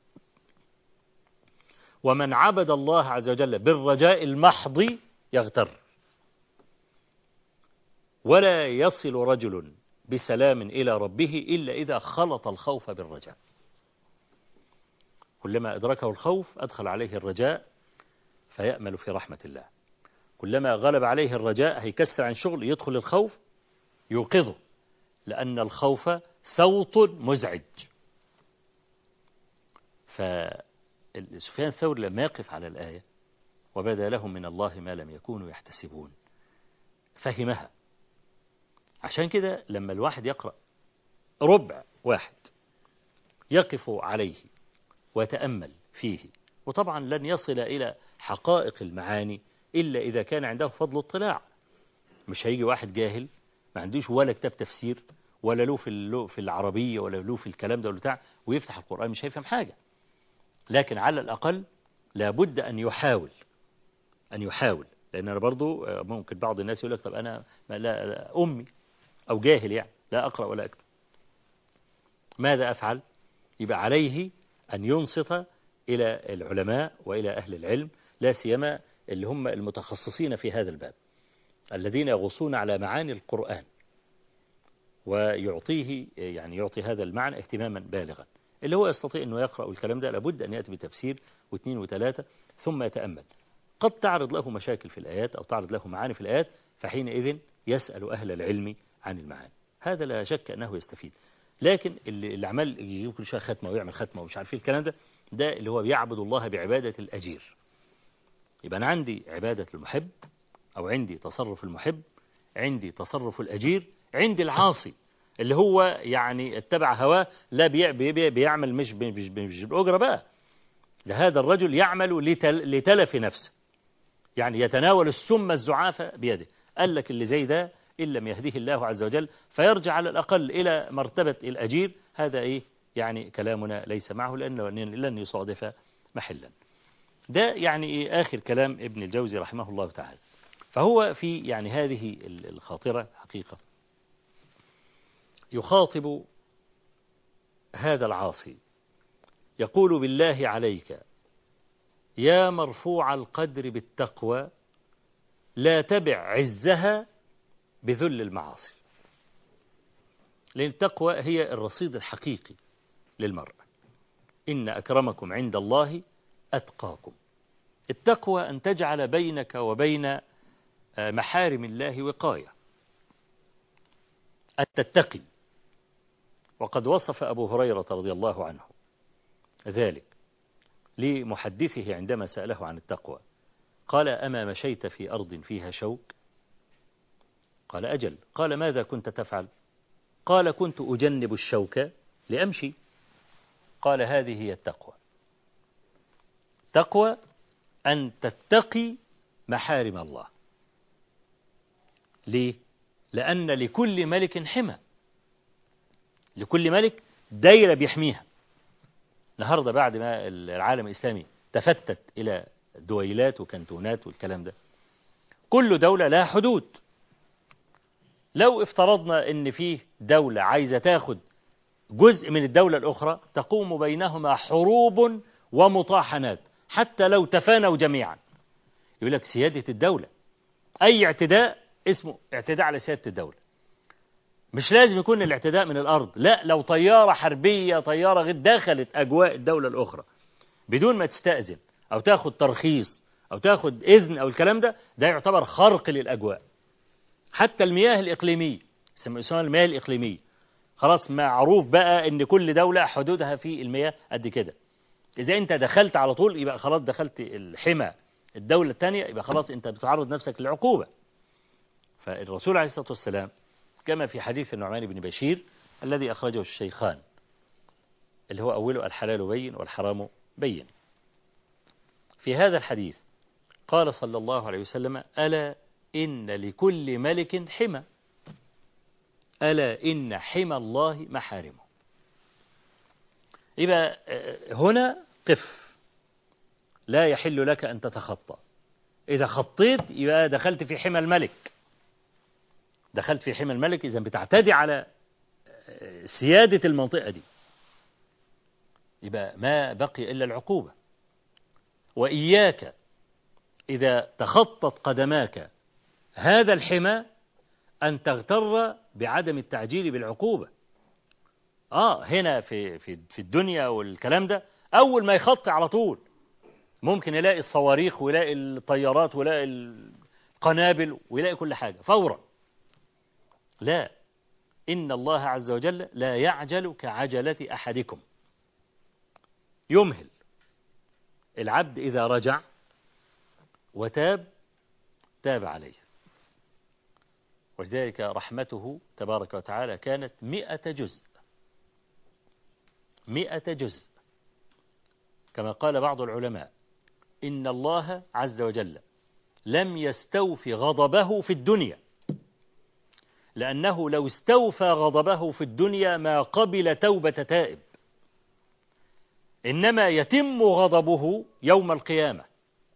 ومن عبد الله عز وجل بالرجاء المحض يغتر. ولا يصل رجل بسلام إلى ربه إلا إذا خلط الخوف بالرجاء. كلما أدركه الخوف أدخل عليه الرجاء فيأمل في رحمة الله، كلما غلب عليه الرجاء هيكسر عن شغل يدخل الخوف يوقظه، لأن الخوف صوت مزعج. فسفيان الثوري لما يقف على الآية وبدا لهم من الله ما لم يكونوا يحتسبون فهمها. عشان كده لما الواحد يقرأ ربع واحد يقف عليه ويتأمل فيه، وطبعا لن يصل إلى حقائق المعاني إلا إذا كان عنده فضل اطلاع. مش هيجي واحد جاهل ما عندوش ولا كتاب تفسير ولا له في في العربية ولا له في الكلام ده ولا بتاع ويفتح القرآن مش هيفهم حاجة. لكن على الأقل لابد أن يحاول أن يحاول لأن أنا برضو ممكن بعض الناس يقول لك طب أنا لا, لا أمي أو جاهل يعني لا أقرأ ولا أكتب، ماذا أفعل؟ يبقى عليه أن ينصت إلى العلماء وإلى أهل العلم، لا سيما اللي هم المتخصصين في هذا الباب الذين يغوصون على معاني القرآن ويعطيه يعني يعطي هذا المعنى اهتماما بالغا. اللي هو يستطيع أنه يقرأ الكلام ده لابد أن يأتي بتفسير واثنين وثلاثة ثم يتأمل. قد تعرض له مشاكل في الآيات أو تعرض له معاني في الآيات، فحينئذ يسأل أهل العلم عن المعاني. هذا لا شك أنه يستفيد. لكن اللي, اللي عمل يجيب كل شيء ختمة ويعمل ختمة ومش عارف ايه الكلام ده، ده اللي هو بيعبد الله بعبادة الأجير. يبقى أنا عندي عبادة المحب أو عندي تصرف المحب، عندي تصرف الأجير، عندي العاصي اللي هو يعني اتبع هواه لا بي بي بيعمل مش مش مش بالأجرة بقى، ده هذا الرجل يعمل لتل لتلف نفسه، يعني يتناول السم الزعافة بيده. قال لك اللي زي ده إن لم يهديه الله عز وجل فيرجع على الأقل إلى مرتبة الأجير، هذا إيه يعني كلامنا ليس معه لأنه لن يصادف محلا. ده يعني إيه آخر كلام ابن الجوزي رحمه الله تعالى. فهو في يعني هذه الخاطرة حقيقة يخاطب هذا العاصي يقول بالله عليك يا مرفوع القدر بالتقوى لا تبع عزها بذل المعاصي، لأن التقوى هي الرصيد الحقيقي للمرء. إن أكرمكم عند الله أتقاكم. التقوى أن تجعل بينك وبين محارم الله وقاية، أن تتقي. وقد وصف أبو هريرة رضي الله عنه ذلك لمحدثه عندما سأله عن التقوى، قال أما مشيت في أرض فيها شوك؟ قال أجل. قال ماذا كنت تفعل؟ قال كنت أجنب الشوك لأمشي. قال هذه هي التقوى. تقوى أن تتقي محارم الله. ليه؟ لأن لكل ملك حمى، لكل ملك دايرة بيحميها. النهاردة بعد ما العالم الإسلامي تفتت إلى دويلات وكنتونات والكلام ده، كل دولة لها حدود. لو افترضنا ان فيه دولة عايزة تاخد جزء من الدولة الأخرى تقوم بينهما حروب ومطاحنات حتى لو تفانوا جميعا. يقول لك سيادة الدولة، أي اعتداء اسمه اعتداء على سيادة الدولة. مش لازم يكون الاعتداء من الأرض، لا، لو طيارة حربية، طيارة غير دخلت أجواء الدولة الأخرى بدون ما تستأذن أو تاخد ترخيص أو تاخد إذن أو الكلام ده، ده يعتبر خرق للأجواء. حتى المياه الإقليمية، اسمها المياه الإقليمية، خلاص معروف بقى إن كل دولة حدودها في المياه قد كده. إذا أنت دخلت على طول يبقى خلاص دخلت الحمى الدولة الثانية، يبقى خلاص أنت بتعرض نفسك للعقوبة. فالرسول عليه الصلاة والسلام كما في حديث النعمان بن بشير الذي أخرجه الشيخان، اللي هو أوله الحلال بين والحرام بين، في هذا الحديث قال صلى الله عليه وسلم: ألا إن لكل ملك حمى، ألا إن حمى الله محارمه. يبقى هنا قف، لا يحل لك أن تتخطى. إذا خطيت يبقى دخلت في حمى الملك، دخلت في حمى الملك، إذا بتعتدي على سيادة المنطقة دي، يبقى ما بقي إلا العقوبة. وإياك إذا تخطت قدماك هذا الحمى أن تغتر بعدم التعجيل بالعقوبة. آه هنا في في في الدنيا والكلام ده، أول ما يخطي على طول ممكن يلاقي الصواريخ ويلاقي الطيارات ويلاقي القنابل ويلاقي كل حاجة فورا. لا، إن الله عز وجل لا يعجل كعجلة أحدكم، يمهل. العبد إذا رجع وتاب تاب عليه. ولذلك رحمته تبارك وتعالى كانت مئة جزء، مئة جزء، كما قال بعض العلماء: إن الله عز وجل لم يستوفي غضبه في الدنيا، لأنه لو استوفى غضبه في الدنيا ما قبل توبة تائب، إنما يتم غضبه يوم القيامة.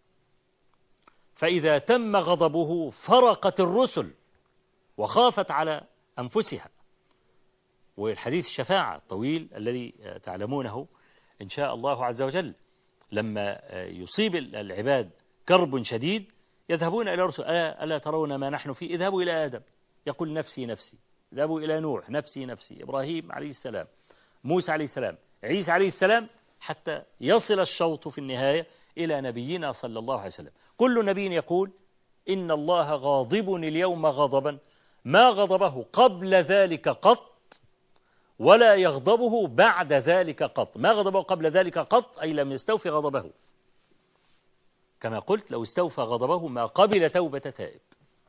فإذا تم غضبه فرقت الرسل وخافت على أنفسها. والحديث الشفاعة الطويل الذي تعلمونه إن شاء الله عز وجل، لما يصيب العباد كرب شديد يذهبون إلى الرسل: ألا, ألا ترون ما نحن فيه؟ اذهبوا إلى آدم، يقول: نفسي نفسي. اذهبوا إلى نوح: نفسي نفسي. إبراهيم عليه السلام، موسى عليه السلام، عيسى عليه السلام، حتى يصل الشوط في النهاية إلى نبينا صلى الله عليه وسلم. كل نبي يقول: إن الله غاضب اليوم غضبا ما غضبه قبل ذلك قط ولا يغضبه بعد ذلك قط. ما غضبه قبل ذلك قط أي لم يستوفي غضبه، كما قلت لو استوفى غضبه ما قبل توبة تائب.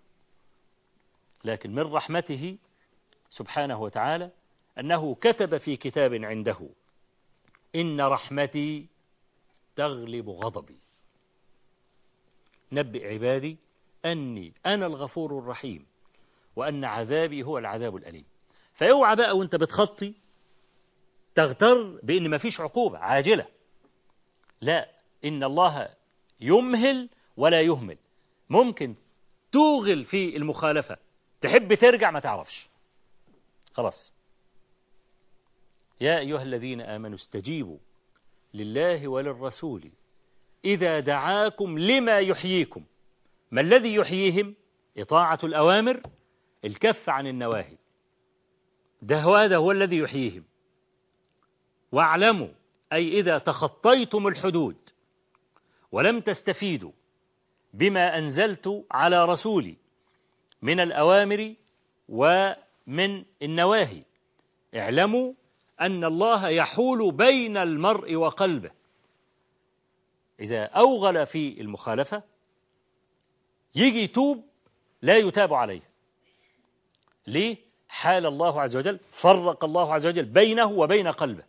لكن من رحمته سبحانه وتعالى أنه كتب في كتاب عنده: إن رحمتي تغلب غضبي، نبئ عبادي أني أنا الغفور الرحيم وأن عذابي هو العذاب الأليم. فاوعى بقى وانت بتخطي تغتر بأن ما فيش عقوبة عاجلة، لا، إن الله يمهل ولا يهمل. ممكن توغل في المخالفة، تحب ترجع ما تعرفش، خلاص. يا أيها الذين آمنوا استجيبوا لله وللرسول إذا دعاكم لما يحييكم. ما الذي يحييهم؟ إطاعة الأوامر، الكف عن النواهي، ده هو هذا هو الذي يحييهم. واعلموا أي إذا تخطيتم الحدود ولم تستفيدوا بما أنزلت على رسولي من الأوامر ومن النواهي، اعلموا أن الله يحول بين المرء وقلبه. إذا أوغل في المخالفة يجي يتوب لا يتاب عليه. ليه؟ حال الله عز وجل، فرق الله عز وجل بينه وبين قلبه،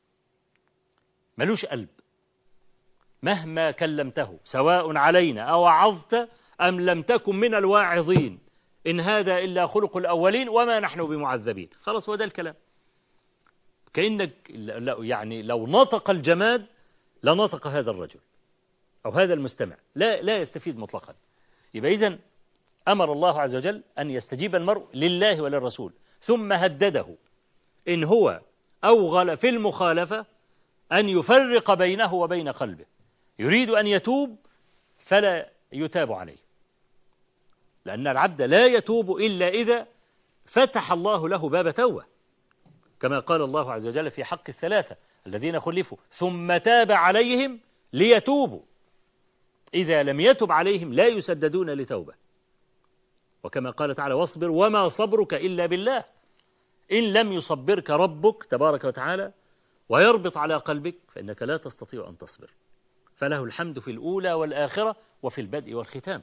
ملوش قلب. مهما كلمته سواء علينا أو وعظت أم لم تكن من الواعظين، إن هذا إلا خلق الأولين وما نحن بمعذبين. خلاص هو ده الكلام. كأنك يعني لو نطق الجماد لنطق هذا الرجل أو هذا المستمع، لا لا يستفيد مطلقا. يبقى إذن أمر الله عز وجل أن يستجيب المرء لله وللرسول، ثم هدده إن هو أوغل في المخالفة أن يفرق بينه وبين قلبه. يريد أن يتوب فلا يتاب عليه. لأن العبد لا يتوب إلا إذا فتح الله له باب توبة، كما قال الله عز وجل في حق الثلاثة الذين خلفوا ثم تاب عليهم ليتوبوا، إذا لم يتب عليهم لا يسددون لتوبة. وكما قال تعالى واصبر وما صبرك إلا بالله، إن لم يصبرك ربك تبارك وتعالى ويربط على قلبك فإنك لا تستطيع أن تصبر. فله الحمد في الأولى والآخرة وفي البدء والختام.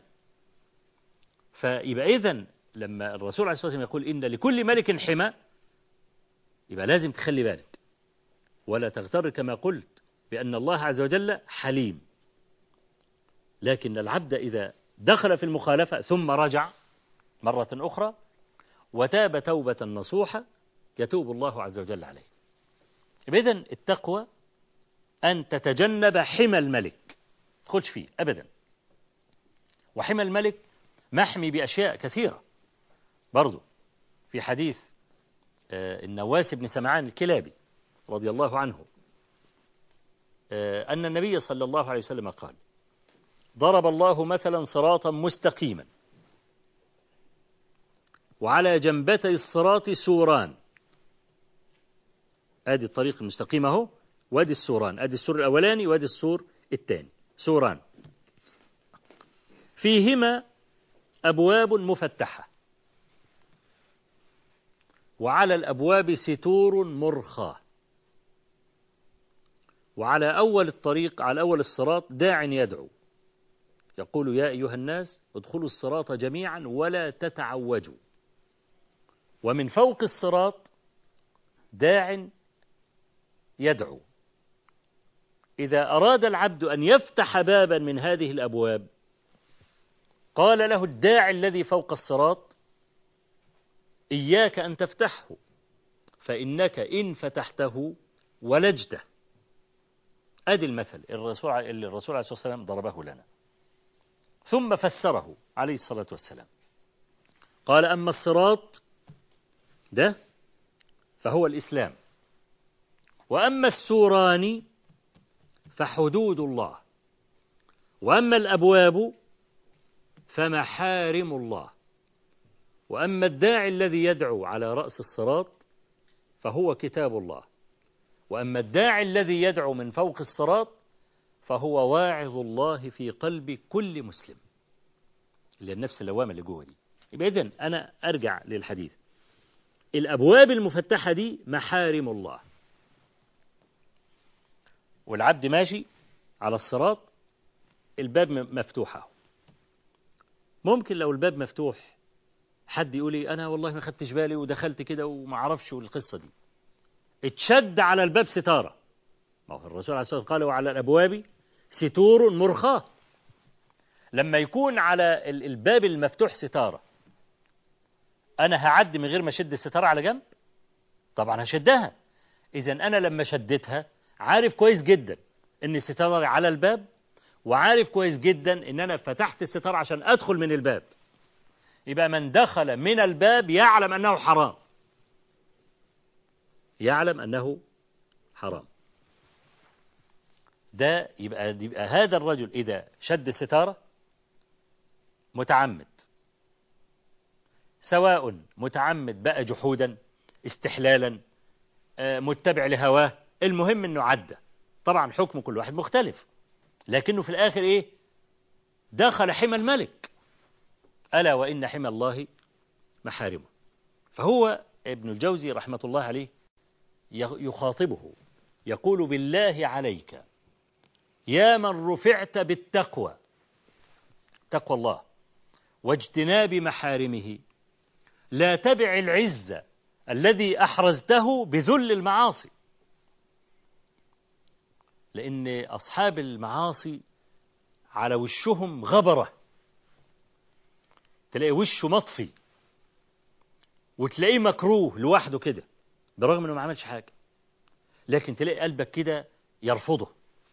فيبقى إذن لما الرسول عليه الصلاة والسلام يقول إن لكل ملك حمى، يبقى لازم تخلي بالك ولا تغتر كما قلت بأن الله عز وجل حليم. لكن العبد إذا دخل في المخالفة ثم رجع مرة أخرى وتاب توبة نصوحة يتوب الله عز وجل عليه. إذن التقوى أن تتجنب حمى الملك، تدخلش فيه أبدا. وحمى الملك محمي بأشياء كثيرة برضو. في حديث النواس بن سمعان الكلابي رضي الله عنه أن النبي صلى الله عليه وسلم قال ضرب الله مثلا صراطا مستقيما وعلى جنبتي الصراط سوران، ادي الطريق المستقيم اهو، وادي السوران، ادي السور الاولاني وادي السور الثاني، سوران فيهما ابواب مفتحه وعلى الابواب ستور مرخاه، وعلى اول الطريق على اول الصراط داع يدعو يقول يا ايها الناس ادخلوا الصراط جميعا ولا تتعوجوا، ومن فوق الصراط داع يدعو. إذا أراد العبد أن يفتح بابا من هذه الأبواب قال له الداعي الذي فوق الصراط إياك أن تفتحه فإنك إن فتحته ولجته. أدي المثل الرسول اللي الرسول عليه الصلاة والسلام ضربه لنا، ثم فسره عليه الصلاة والسلام قال أما الصراط ده فهو الإسلام، وأما السوران فحدود الله، وأما الأبواب فمحارم الله، وأما الداعي الذي يدعو على رأس الصراط فهو كتاب الله، وأما الداعي الذي يدعو من فوق الصراط فهو واعظ الله في قلب كل مسلم، اللي النفس اللوامة اللي جوه دي. يبقى إذن أنا أرجع للحديث، الأبواب المفتحة دي محارم الله، والعبد ماشي على الصراط الباب مفتوحة. ممكن لو الباب مفتوح حد يقول لي أنا والله ما خدتش بالي ودخلت كده وما عرفش القصة دي، اتشد على الباب ستارة. ما هو الرسول عليه الصلاة والسلام قال وعلى الأبواب ستور مرخاة. لما يكون على الباب المفتوح ستارة أنا هعدي من غير ما أشد الستارة على جنب؟ طبعا هشدها. إذن أنا لما شدتها عارف كويس جدا إن الستارة على الباب، وعارف كويس جدا إن أنا فتحت الستارة عشان أدخل من الباب. يبقى من دخل من الباب يعلم أنه حرام، يعلم أنه حرام. ده يبقى, يبقى هذا الرجل إذا شد الستارة متعمد، سواء متعمد بقى جحودا استحلالا متبع لهواه، المهم أنه عدى. طبعا حكم كل واحد مختلف، لكنه في الآخر إيه؟ دخل حمى الملك، ألا وإن حمى الله محارمه. فهو ابن الجوزي رحمة الله عليه يخاطبه يقول بالله عليك يا من رفعت بالتقوى، تقوى الله واجتناب محارمه، لا تبع العزة الذي أحرزته بذل المعاصي. لأن أصحاب المعاصي على وشهم غبرة، تلاقي وشه مطفي وتلاقيه مكروه لوحده كده برغم أنه ما عملش حاجة، لكن تلاقي قلبك كده يرفضه.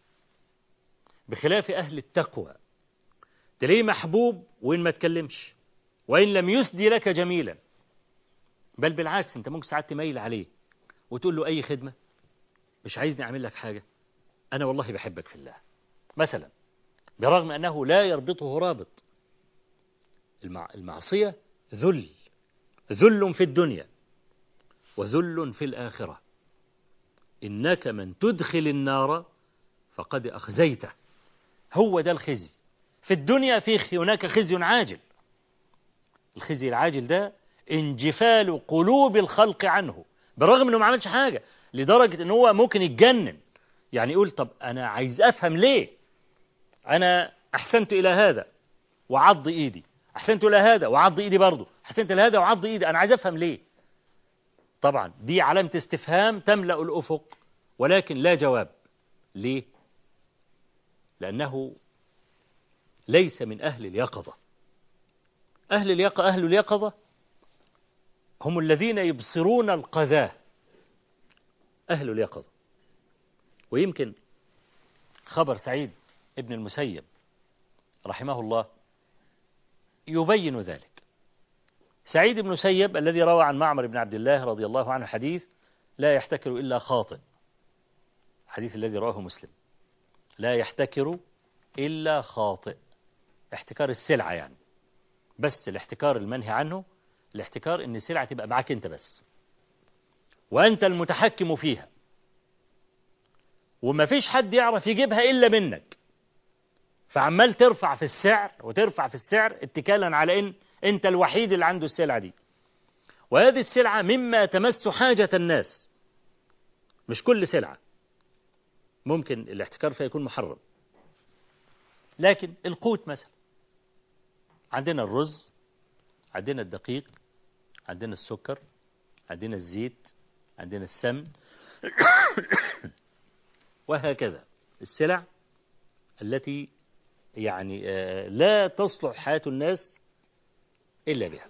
بخلاف أهل التقوى تلاقيه محبوب وإن ما تكلمش، وإن لم يسدي لك جميلا، بل بالعكس أنت ممكن ساعات تميل عليه وتقول له أي خدمة، مش عايزني أعمل لك حاجة، أنا والله بحبك في الله مثلا، برغم أنه لا يربطه رابط. المعصية ذل، ذل في الدنيا وذل في الآخرة. إنك من تدخل النار فقد أخزيته. هو ده الخزي في الدنيا. في هناك خزي عاجل. الخزي العاجل ده انجفال قلوب الخلق عنه، بالرغم انه ما عملش حاجة، لدرجة ان هو ممكن يتجنن. يعني يقول طب انا عايز افهم ليه انا احسنت الى هذا وعض ايدي، احسنت الى هذا وعض ايدي برضه، احسنت الى هذا وعض ايدي، انا عايز افهم ليه. طبعا دي علامة استفهام تملأ الافق، ولكن لا جواب. ليه؟ لانه ليس من اهل اليقظة. اهل اليقظة اهل اليقظة هم الذين يبصرون القذاة، أهل اليقظة. ويمكن خبر سعيد ابن المسيب رحمه الله يبين ذلك. سعيد بن المسيب الذي روى عن معمر بن عبد الله رضي الله عنه حديث لا يحتكر إلا خاطئ، الحديث الذي رواه مسلم، لا يحتكر إلا خاطئ، احتكار السلعة يعني. بس الاحتكار المنهي عنه الاحتكار ان السلعة تبقى معاك انت بس، وانت المتحكم فيها، وما فيش حد يعرف يجيبها الا منك، فعمال ترفع في السعر وترفع في السعر اتكالا على ان انت الوحيد اللي عنده السلعة دي. وهذه السلعة مما تمس حاجة الناس، مش كل سلعة ممكن الاحتكار فيها يكون محرم. لكن القوت مثلا، عندنا الرز، عندنا الدقيق، عندنا السكر، عندنا الزيت، عندنا السمن وهكذا السلع التي يعني لا تصلح حياة الناس إلا بها.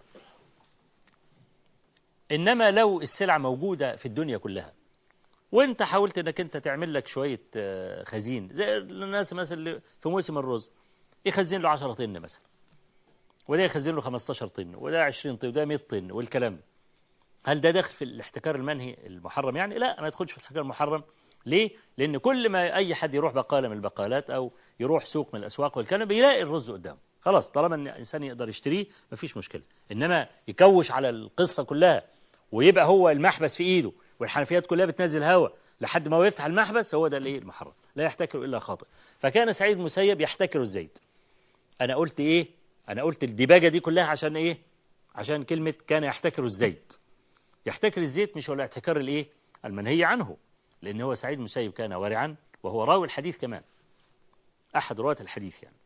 إنما لو السلع موجودة في الدنيا كلها وانت حاولت انك انت تعمل لك شوية خزين، زي الناس مثلا في موسم الرز يخزن له عشرة طن مثلا، وده يخزن له خمستاشر طن، وده عشرين طن، وده مية طن، والكلام ده. هل ده داخل في الاحتكار المنهي المحرم؟ يعني لا، ما يدخلش في الاحتكار المحرم. ليه؟ لأن كل ما أي حد يروح بقالة من البقالات أو يروح سوق من الأسواق والكلام بيلاقي الرز قدامه، خلاص طالما ان الإنسان يقدر يشتريه مفيش مشكلة. إنما يكوش على القصة كلها ويبقى هو المحبس في إيده والحنفيات كلها بتنزل هواء لحد ما هو يفتح المحبس، هو ده اللي المحرم. لا يحتكر إلا خاطئ. فكان سعيد المسيب يحتكر الزيت. أنا قلت إيه؟ أنا قلت الديباجة دي كلها عشان إيه؟ عشان كلمة كان يحتكر الزيت. يحتكر الزيت مش هو الاحتكار الإيه؟ المنهي عنه، لأن هو سعيد المسيب كان ورعا وهو راوي الحديث كمان، أحد رواة الحديث يعني.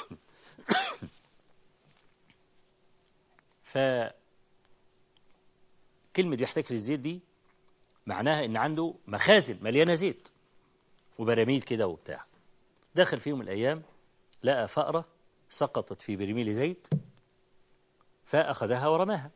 فكلمة يحتكر الزيت دي معناها إن عنده مخازن مليانة زيت وبراميل كده وبتاع. داخل فيهم الأيام لقى فأرة سقطت في برميل زيت فأخذها ورماها.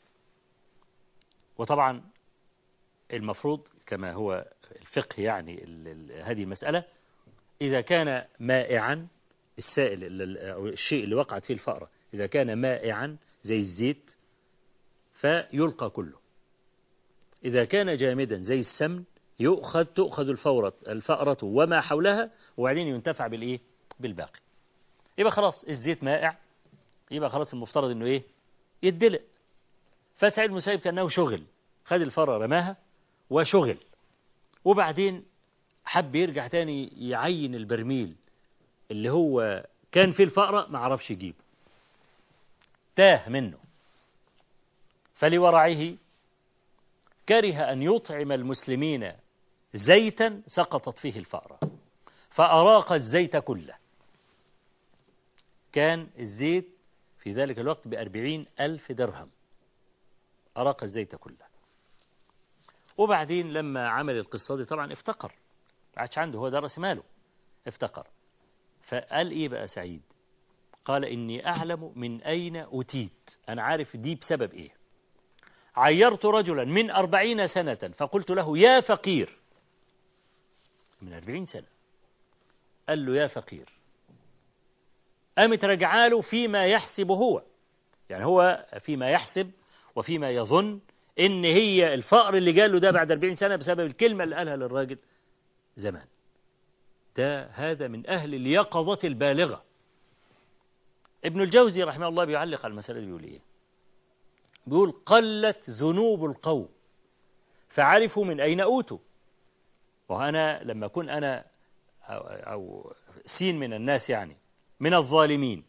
وطبعا المفروض كما هو الفقه يعني ال ال هذه المسألة، إذا كان مائعا السائل أو الشيء اللي وقعت فيه الفأرة إذا كان مائعا زي الزيت فيلقى كله. إذا كان جامدا زي السمن يؤخذ تؤخذ الفورة الفأرة وما حولها وبعدين ينتفع بالإيه؟ بالباقي. يبقى خلاص الزيت مائع، يبقى خلاص المفترض إنه إيه؟ يدلق. فسعيد المسيب كأنه شغل، خد الفأرة رماها وشغل، وبعدين حب يرجع تاني يعين البرميل اللي هو كان فيه الفأرة ما عرفش يجيبه، تاه منه. فلورعه كره أن يطعم المسلمين زيتا سقطت فيه الفأرة فأراق الزيت كله. كان الزيت في ذلك الوقت بأربعين ألف درهم، أراق الزيت كله. وبعدين لما عمل القصة دي طبعا افتقر، ما عادش عنده، هو ده رأس ماله، افتقر. فقال إيه بقى سعيد؟ قال إني أعلم من أين أتيت، أنا عارف دي بسبب إيه. عيرت رجلا من أربعين سنة فقلت له يا فقير، من أربعين سنة قال له يا فقير، قامت رجعاله فيما يحسب هو، يعني هو فيما يحسب وفيما يظن إن هي الفقر اللي جاله ده بعد أربعين سنة بسبب الكلمة اللي قالها للراجل زمان. ده هذا من أهل اليقظة البالغة. ابن الجوزي رحمه الله بيعلق على المسألة دي بيقول إيه؟ بيقول قلت ذنوب القوم فعرفوا من أين أوتوا. وأنا لما أكون أنا أو, أو سين من الناس يعني من الظالمين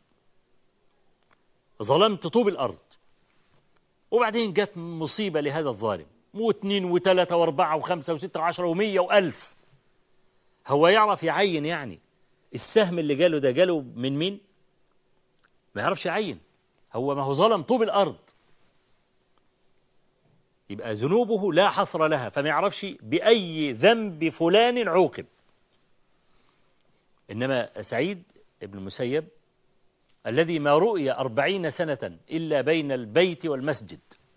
ظلمت طوب الأرض، وبعدين جت مصيبة لهذا الظالم، واثنين وثلاثة واربعة وخمسة وستة وعشرة ومية وألف، هو يعرف يعين يعني السهم اللي جاله ده جاله من مين؟ ما يعرفش يعين، هو ما هو ظلم طوب الأرض، يبقى ذنوبه لا حصر لها، فما يعرفش بأي ذنب فلان عوقب. إنما سعيد ابن المسيب الذي ما رؤي أربعين سنة إلا بين البيت والمسجد،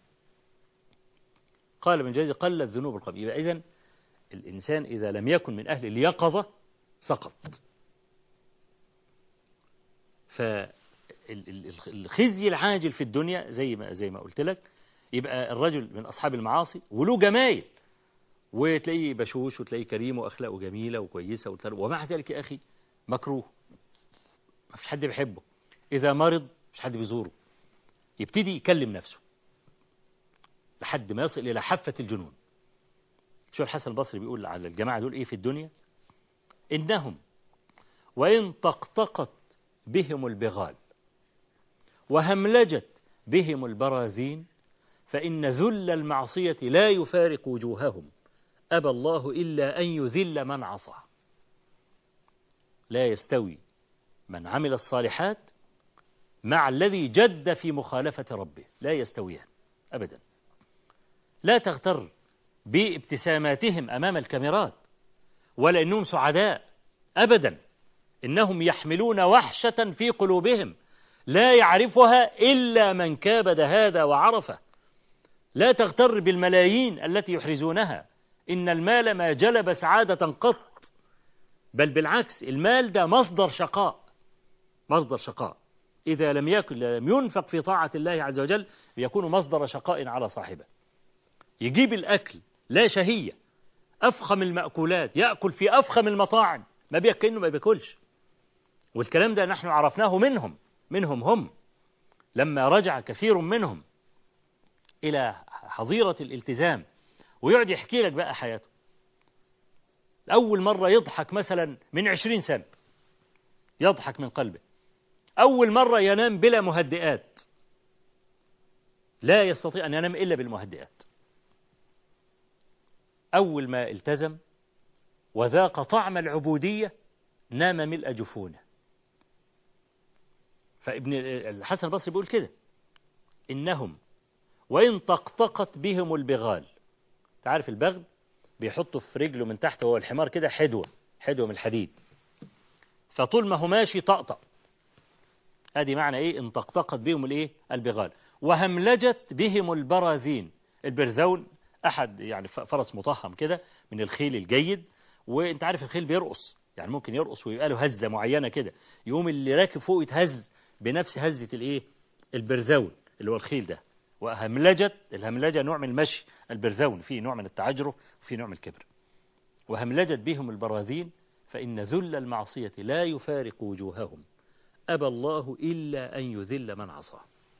قال ابن جوزي قلت ذنوب القوم. يبقى إذن الإنسان إذا لم يكن من أهل اليقظة سقط. فالخزي العاجل في الدنيا زي ما زي ما قلت لك، يبقى الرجل من أصحاب المعاصي وله جمايل، وتلاقيه بشوش وتلاقيه كريم وأخلاقه جميلة وكويسة، ومع ذلك يا أخي مكروه، ما فيش حد بيحبه، إذا مرض مش حد بيزوره، يبتدي يكلم نفسه لحد ما يصل إلى حافة الجنون. شو الحسن البصري بيقول على الجماعة دول إيه في الدنيا؟ إنهم وإن طقطقت بهم البغال وهملجت بهم البراذين فإن ذل المعصية لا يفارق وجوههم، أبى الله إلا أن يذل من عصى. لا يستوي من عمل الصالحات مع الذي جد في مخالفة ربه، لا يستويان أبدا. لا تغتر بابتساماتهم أمام الكاميرات ولا إنهم سعداء أبدا، إنهم يحملون وحشة في قلوبهم لا يعرفها إلا من كابد هذا وعرفه. لا تغتر بالملايين التي يحرزونها، إن المال ما جلب سعادة قط، بل بالعكس المال ده مصدر شقاء، مصدر شقاء. إذا لم يكن لم ينفق في طاعة الله عز وجل يكون مصدر شقاء على صاحبه. يجيب الأكل لا شهية، أفخم المأكولات، يأكل في أفخم المطاعم، ما بيأكل إنه ما بيأكلش. والكلام ده نحن عرفناه منهم منهم هم لما رجع كثير منهم إلى حظيرة الالتزام، ويقعد يحكي لك بقى حياته. أول مرة يضحك مثلا من عشرين سنة، يضحك من قلبه. أول مرة ينام بلا مهدئات، لا يستطيع أن ينام إلا بالمهدئات. أول ما التزم وذاق طعم العبودية نام ملء جفونه. فابن الحسن البصري بيقول كده: إنهم وإن طقطقت بهم البغال. تعرف البغل بيحطوا في رجله من تحت وهو الحمار كده حدوة حدوة من الحديد، فطول ما هو ماشي طقطق. هذه معنى إيه؟ إن طقطقت بهم الإيه؟ البغال. وهملجت بهم البراذين. البرذون أحد يعني فرس مطهم كده من الخيل الجيد، وانت عارف الخيل بيرقص، يعني ممكن يرقص ويبقى له هزة معينة كده، يقوم اللي راكب فوق يتهز بنفس هزة الإيه؟ البرذون اللي هو الخيل ده. وهملجت، الهملجة نوع من المشي، البرذون فيه نوع من التعجرف وفيه نوع من الكبر. وهملجت بهم البراذين فإن ذل المعصية لا يفارق وجوههم، أبى الله إلا أن يذل من عصاه.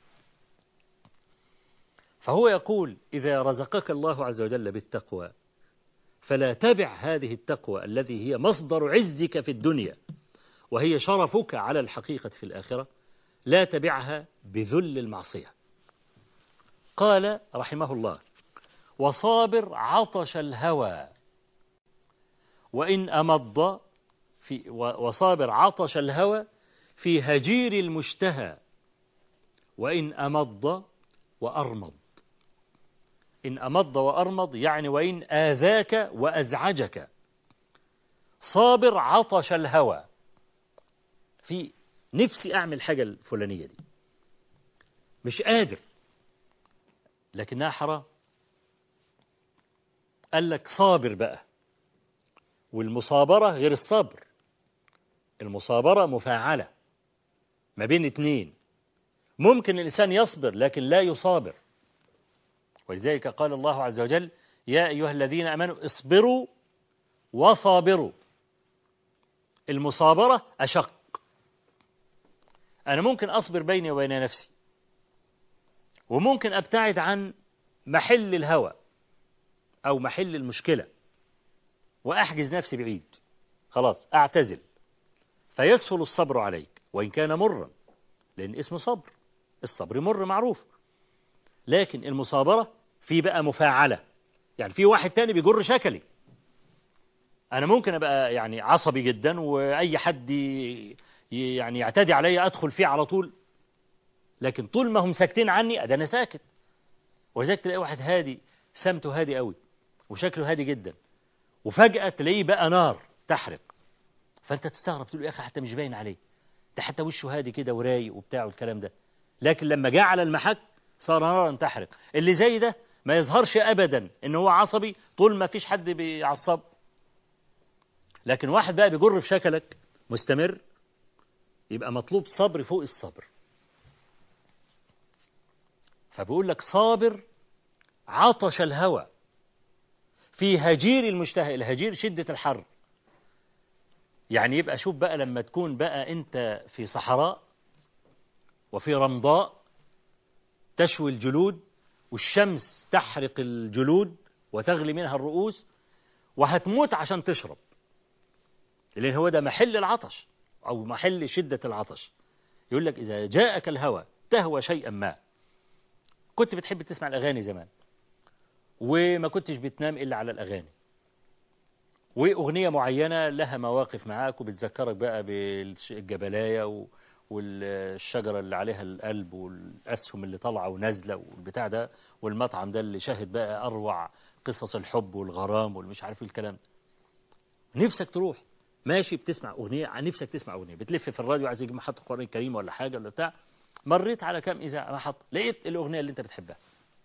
فهو يقول: إذا رزقك الله عز وجل بالتقوى فلا تبع هذه التقوى التي هي مصدر عزك في الدنيا وهي شرفك على الحقيقة في الآخرة، لا تبعها بذل المعصية. قال رحمه الله: وصابر عطش الهوى وإن أمض في وصابر عطش الهوى في هجير المشتهى وإن أمض وأرمض. إن أمض وأرمض يعني وإن آذاك وأزعجك. صابر عطش الهوى، في نفسي أعمل حاجة الفلانية دي مش قادر لكنها حرام، قال لك صابر بقى. والمصابرة غير الصبر، المصابرة مفاعلة ما بين اتنين. ممكن الإنسان يصبر لكن لا يصابر، ولذلك قال الله عز وجل: يا أيها الذين آمنوا اصبروا وصابروا. المصابرة أشق. أنا ممكن أصبر بيني وبين نفسي، وممكن أبتعد عن محل الهوى أو محل المشكلة وأحجز نفسي بعيد، خلاص أعتزل، فيسهل الصبر عليك وإن كان مرا، لأن اسمه صبر، الصبر مر معروف. لكن المصابرة في بقى مفاعلة، يعني في واحد تاني بيجر شكلي. أنا ممكن أبقى يعني عصبي جدا وأي حد يعني يعتدي علي أدخل فيه على طول، لكن طول ما هم ساكتين عني أده أنا ساكت. وذلك تلاقي واحد هادي، سمته هادي قوي وشكله هادي جدا، وفجأة تلاقيه بقى نار تحرق، فأنت تستغرب تقول يا أخي حتى مش باين عليه، ده حتى وشه هادي كده ورايق وبتاع والكلام ده، لكن لما جاء على المحك صار نارا تحرق. اللي زي ده ما يظهرش أبدا إن هو عصبي طول ما فيش حد بيعصب، لكن واحد بقى بيجر في شكلك مستمر، يبقى مطلوب صبر فوق الصبر. فبقول لك صابر عطش الهوى في هجير المشتهى. الهجير شدة الحر، يعني يبقى شوف بقى لما تكون بقى أنت في صحراء وفي رمضاء تشوي الجلود والشمس تحرق الجلود وتغلي منها الرؤوس، وهتموت عشان تشرب، لأن هو ده محل العطش أو محل شدة العطش. يقول لك إذا جاءك الهوى تهوى شيئا ما، كنت بتحب تسمع الأغاني زمان وما كنتش بتنام إلا على الأغاني، وأغنية معينة لها مواقف معاك وبتذكرك بقى بالجبلاية والشجرة اللي عليها القلب والأسهم اللي طالعة ونازلة والبتاع ده، والمطعم ده اللي شاهد بقى أروع قصص الحب والغرام والمش عارف الكلام. نفسك تروح ماشي بتسمع أغنية، نفسك تسمع أغنية، بتلف في الراديو عايز يجيب محطة قرآن الكريم ولا حاجة ولا بتاع، مريت على كام إذاعة محطة لقيت الأغنية اللي أنت بتحبها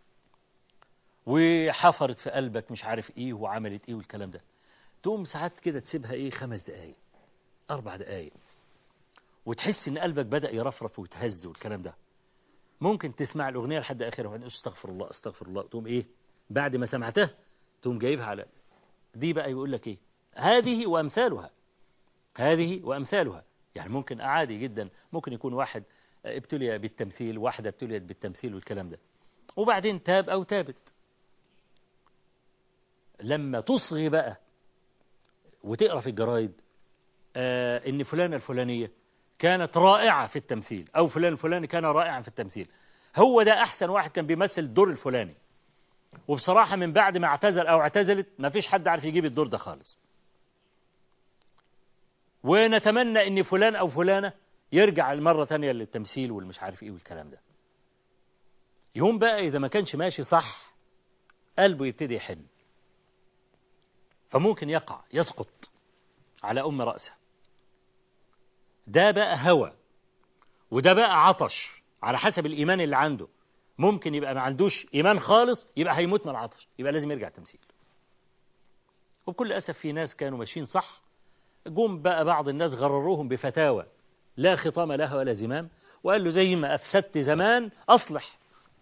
وحفرت في قلبك مش عارف إيه وعملت إيه والكلام ده، تقوم ساعات كده تسيبها إيه خمس دقايق أربع دقايق وتحس إن قلبك بدأ يرفرف ويتهز والكلام ده. ممكن تسمع الأغنية لحد آخرها وبعدين استغفر الله استغفر الله، تقوم إيه بعد ما سمعتها تقوم جايبها على دي بقى يقول لك إيه هذه وأمثالها، هذه وأمثالها. يعني ممكن عادي جدا ممكن يكون واحد ابتلي بالتمثيل، واحدة ابتليت بالتمثيل والكلام ده، وبعدين تاب أو تابت، لما تصغي بقى وتقرأ في الجرايد آه إن فلانة الفلانية كانت رائعة في التمثيل أو فلان الفلاني كان رائعا في التمثيل، هو ده أحسن واحد كان بيمثل الدور الفلاني، وبصراحة من بعد ما اعتزل أو اعتزلت ما فيش حد عارف يجيب الدور ده خالص، ونتمنى إن فلان أو فلانة يرجع المرة تانية للتمثيل والمش عارف إيه والكلام ده. يوم بقى إذا ما كانش ماشي صح قلبه يبتدي يحن، فممكن يقع يسقط على أم رأسه. ده بقى هوى وده بقى عطش على حسب الإيمان اللي عنده. ممكن يبقى ما عندوش إيمان خالص يبقى هيموت من العطش، يبقى لازم يرجع تمثيل. وبكل أسف في ناس كانوا ماشيين صح، جم بقى بعض الناس غرروهم بفتاوى لا خطام لها ولا زمام، وقال له زي ما أفسدت زمان أصلح.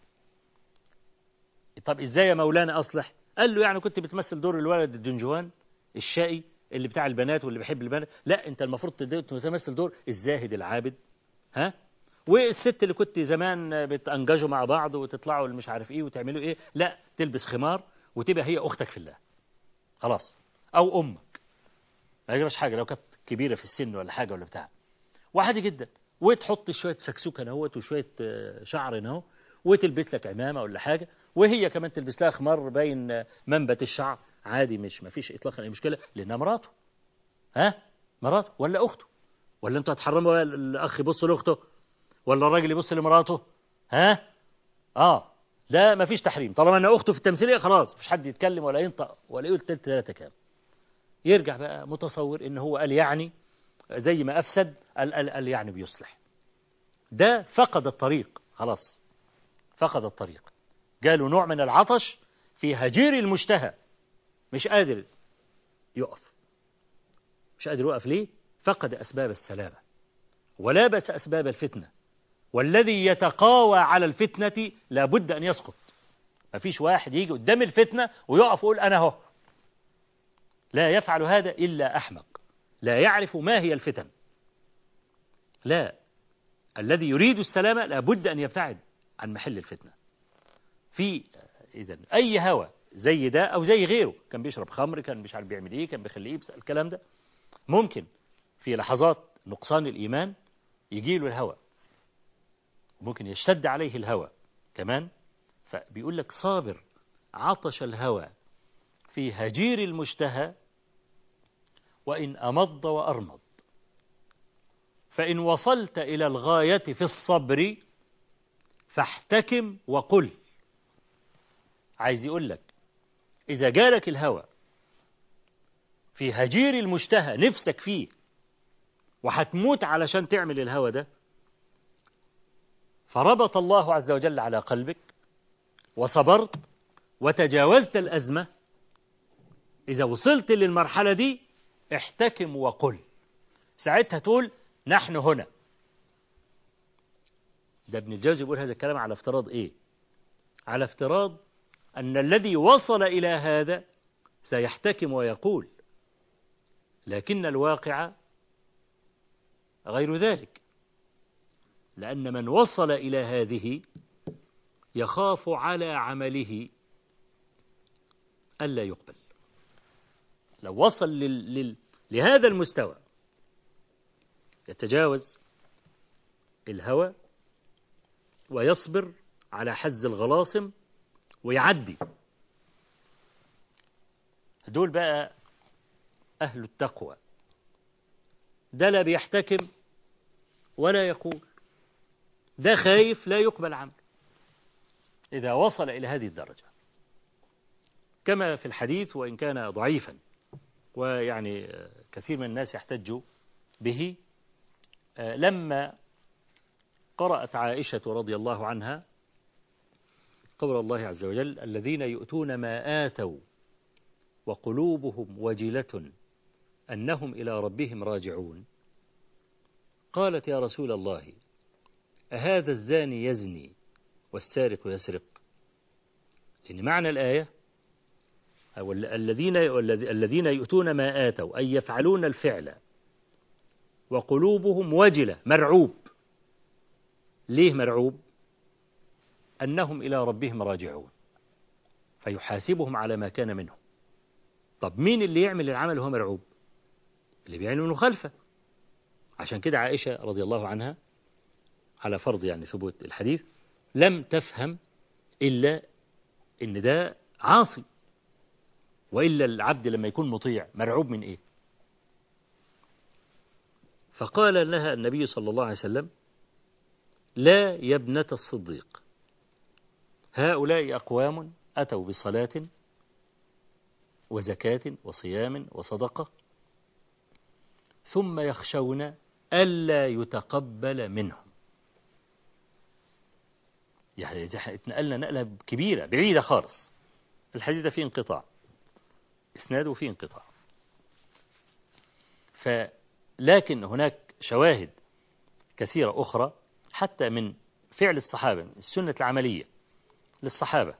طب إزاي يا مولانا أصلح؟ قال له يعني كنت بتمثل دور الولد الدنجوان الشقي اللي بتاع البنات واللي بيحب البنات، لا أنت المفروض تمثل دور الزاهد العابد، ها؟ والست اللي كنت زمان بتأنججوا مع بعض وتطلعوا اللي مش عارف إيه وتعملوا إيه، لا تلبس خمار وتبقى هي أختك في الله خلاص، أو أمك، ما يجراش حاجة لو كانت كبيرة في السن ولا حاجة ولا بتاع، وعادي جدا. وتحط شوية سكسوكة نهوت وشوية شعر نهو وتلبس لك عمامة ولا حاجة، وهي كمان تلبس لها خمار باين منبت الشعر، عادي مش ما فيش إطلاقا أي مشكلة لأنها مراته، ها مراته ولا أخته، ولا أنتوا هتحرموا الأخ يبص لأخته ولا الراجل يبص لمراته؟ ها آه لا ما فيش تحريم طالما أن أخته في التمثيلية خلاص مش حد يتكلم ولا ينطق ولا يقول تلت ثلاثة كام. يرجع بقى متصور إن هو قال يعني زي ما أفسد قال, قال, قال يعني بيصلح. ده فقد الطريق خلاص، فقد الطريق، جاله نوع من العطش في هجير المشتهى، مش قادر يقف، مش قادر يقف ليه؟ فقد أسباب السلامة ولابس أسباب الفتنة، والذي يتقاوى على الفتنة لابد أن يسقط. ما فيش واحد يجي قدام الفتنة ويقف ويقول أنا هو، لا يفعل هذا إلا أحمق لا يعرف ما هي الفتن. لا، الذي يريد السلامة لابد أن يبتعد عن محل الفتنة. في إذن أي هوى زي ده أو زي غيره، كان بيشرب خمر، كان مش عارف بيعمل إيه، كان بيخليه يبسأل، الكلام ده ممكن في لحظات نقصان الإيمان يجيله الهوى، ممكن يشتد عليه الهوى كمان. فبيقول لك صابر عطش الهوى في هجير المشتهى وإن أمض وأرمض، فإن وصلت إلى الغاية في الصبر فاحتكم وقل. عايز يقول لك إذا جالك الهوى في هجير المشتهى نفسك فيه وهتموت علشان تعمل الهوى ده، فربط الله عز وجل على قلبك وصبرت وتجاوزت الأزمة، إذا وصلت للمرحلة دي احتكم وقل. ساعتها تقول نحن هنا. ده ابن الجوزي بيقول هذا الكلام على افتراض إيه؟ على افتراض أن الذي وصل إلى هذا سيحتكم ويقول، لكن الواقع غير ذلك، لأن من وصل إلى هذه يخاف على عمله ألا يقبل. لو وصل لل... لل... لهذا المستوى يتجاوز الهوى ويصبر على حز الغلاصم ويعدي. دول بقى أهل التقوى، ده لا بيحتكم ولا يقول، ده خايف لا يقبل عمل إذا وصل إلى هذه الدرجة، كما في الحديث وإن كان ضعيفا ويعني كثير من الناس يحتج به. لما قرأت عائشة رضي الله عنها قول الله عز وجل الذين يؤتون ما آتوا وقلوبهم وجلة أنهم إلى ربهم راجعون، قالت يا رسول الله أهذا الزاني يزني والسارق يسرق؟ لأن معنى الآية الذين الذين يؤتون ما آتوا أي يفعلون الفعل وقلوبهم وجلة، مرعوب. ليه مرعوب؟ أنهم إلى ربهم راجعون، فيحاسبهم على ما كان منهم. طب مين اللي يعمل العمل وهو مرعوب؟ اللي بيعمل منه خلفه. عشان كده عائشة رضي الله عنها على فرض يعني ثبوت الحديث لم تفهم إلا إن ده عاصي، وإلا العبد لما يكون مطيع مرعوب من إيه؟ فقال لها النبي صلى الله عليه وسلم لا يا ابنة الصديق، هؤلاء أقوام أتوا بصلاة وزكاة وصيام وصدقة ثم يخشون ألا يتقبل منهم. يعني اتنقلنا نقلة كبيرة بعيدة خالص. الحديث ده فيه انقطاع، إسناده فيه انقطاع، فلكن هناك شواهد كثيرة أخرى حتى من فعل الصحابة، السنة العملية للصحابة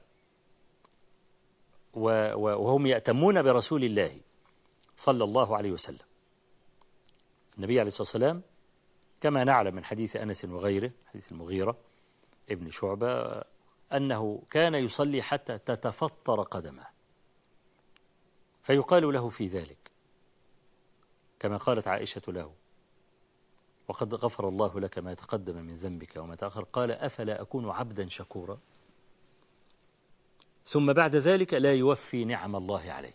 وهم يأتمون برسول الله صلى الله عليه وسلم. النبي عليه الصلاة والسلام كما نعلم من حديث أنس وغيره، حديث المغيرة ابن شعبة، أنه كان يصلي حتى تتفطر قدمه، فيقال له في ذلك كما قالت عائشة له وقد غفر الله لك ما تقدم من ذنبك وما تأخر، قال أفلا أكون عبدا شكورا؟ ثم بعد ذلك لا يوفي نعم الله عليه،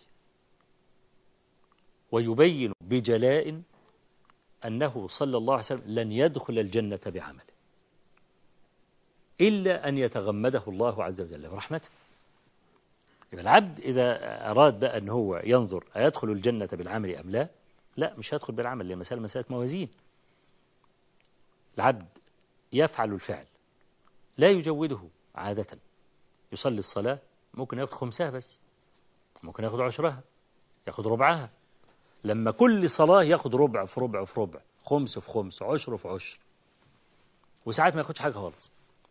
ويبين بجلاء أنه صلى الله عليه وسلم لن يدخل الجنة بعمله إلا أن يتغمده الله عز وجل برحمته. يبقى العبد إذا أراد بقى أن هو ينظر أيدخل الجنة بالعمل أم لا، لا مش هيدخل بالعمل، لأن مسألة مسألة موازين. العبد يفعل الفعل لا يجوده عادة، يصلي الصلاة ممكن يأخذ خمسها بس، ممكن يأخذ عشرها، يأخذ ربعها، لما كل صلاة يأخذ ربع في ربع في ربع، خمس في خمس، عشر في عشر، وساعات ما يأخذش حاجة خالص.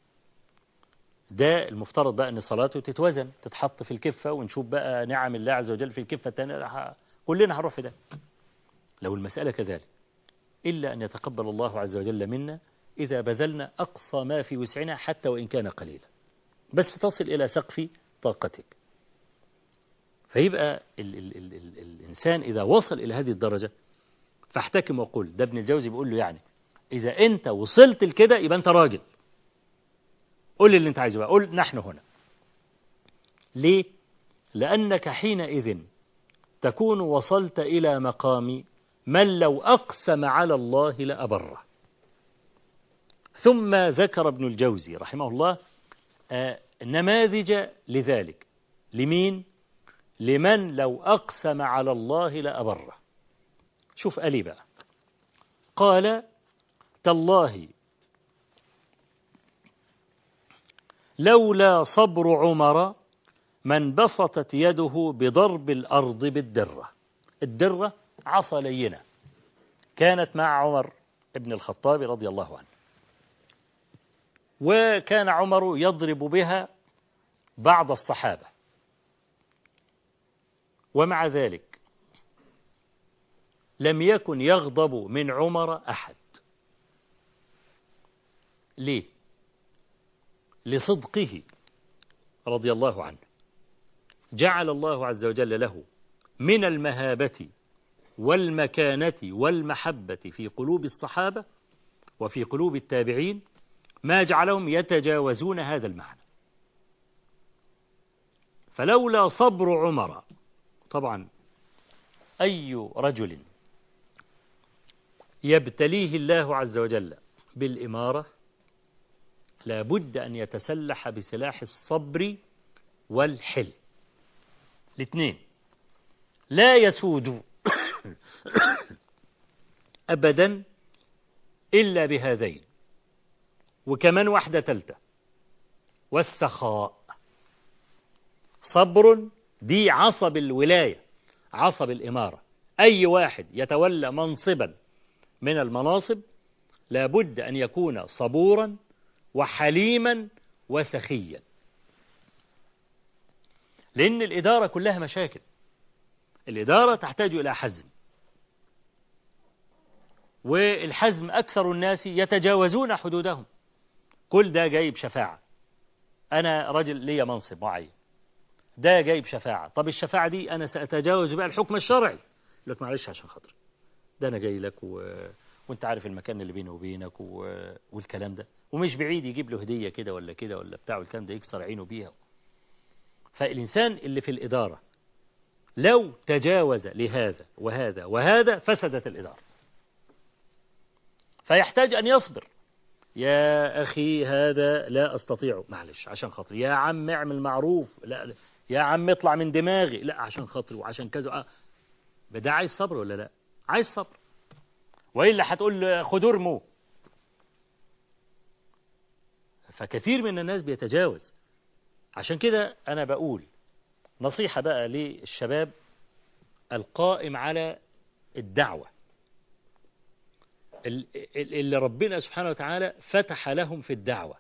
ده المفترض بقى أن صلاته تتوزن، تتحط في الكفة، ونشوف بقى نعم الله عز وجل في الكفة الثانية، كلنا هنروح في ده لو المسألة كذلك، إلا أن يتقبل الله عز وجل منا إذا بذلنا أقصى ما في وسعنا حتى وإن كان قليلا، بس تصل إلى سقف طاقتك. فيبقى ال ال ال ال الإنسان إذا وصل إلى هذه الدرجة فاحتكم وقول، ده ابن الجوزي بيقول له يعني إذا أنت وصلت لكده يبقى أنت راجل، قول لي اللي أنت عايزه بقى، قول نحن هنا. ليه؟ لأنك حينئذ تكون وصلت إلى مقام من لو أقسم على الله لأبره. ثم ذكر ابن الجوزي رحمه الله آه نماذج لذلك. لمين؟ لمن لو أقسم على الله لأبره. شوف ألي بقى، قال تالله لولا صبر عمر من بسطت يده بضرب الأرض بالدرة. الدرة عصا لينة كانت مع عمر ابن الخطاب رضي الله عنه، وكان عمر يضرب بها بعض الصحابة، ومع ذلك لم يكن يغضب من عمر أحد. ليه؟ لصدقه رضي الله عنه. جعل الله عز وجل له من المهابة والمكانة والمحبة في قلوب الصحابة وفي قلوب التابعين ما جعلهم يتجاوزون هذا المعنى. فلولا صبر عمر، طبعا أي رجل يبتليه الله عز وجل بالإمارة لا بد أن يتسلح بسلاح الصبر والحلم، الاثنين لا يسود أبدا إلا بهذين، وكمان واحدة تالتة، والسخاء. صبر دي عصب الولاية، عصب الإمارة. أي واحد يتولى منصبا من المناصب لابد أن يكون صبورا وحليما وسخيا، لأن الإدارة كلها مشاكل. الإدارة تحتاج إلى حزم، والحزم أكثر الناس يتجاوزون حدودهم. كل ده جايب شفاعة، أنا رجل لي منصب معين، ده جايب شفاعة، طب الشفاعة دي أنا سأتجاوز بقى الحكم الشرعي. لك معلش عشان خاطر ده أنا جاي لك و... وانت عارف المكان اللي بينه وبينك و... والكلام ده، ومش بعيد يجيب له هدية كده ولا كده ولا بتاع، والكلام ده يكسر عينه بيها. فالإنسان اللي في الإدارة لو تجاوز لهذا وهذا وهذا فسدت الإدارة، فيحتاج أن يصبر. يا أخي هذا لا أستطيع، معلش عشان خاطري، يا عم اعمل معروف، لا يا عم اطلع من دماغي، لا عشان خاطري وعشان كذا. ده عايز صبر ولا لا؟ عايز صبر، وإلا هتقول خد ارموا. فكثير من الناس بيتجاوز. عشان كده أنا بقول نصيحة بقى للشباب القائم على الدعوة اللي ربنا سبحانه وتعالى فتح لهم في الدعوة،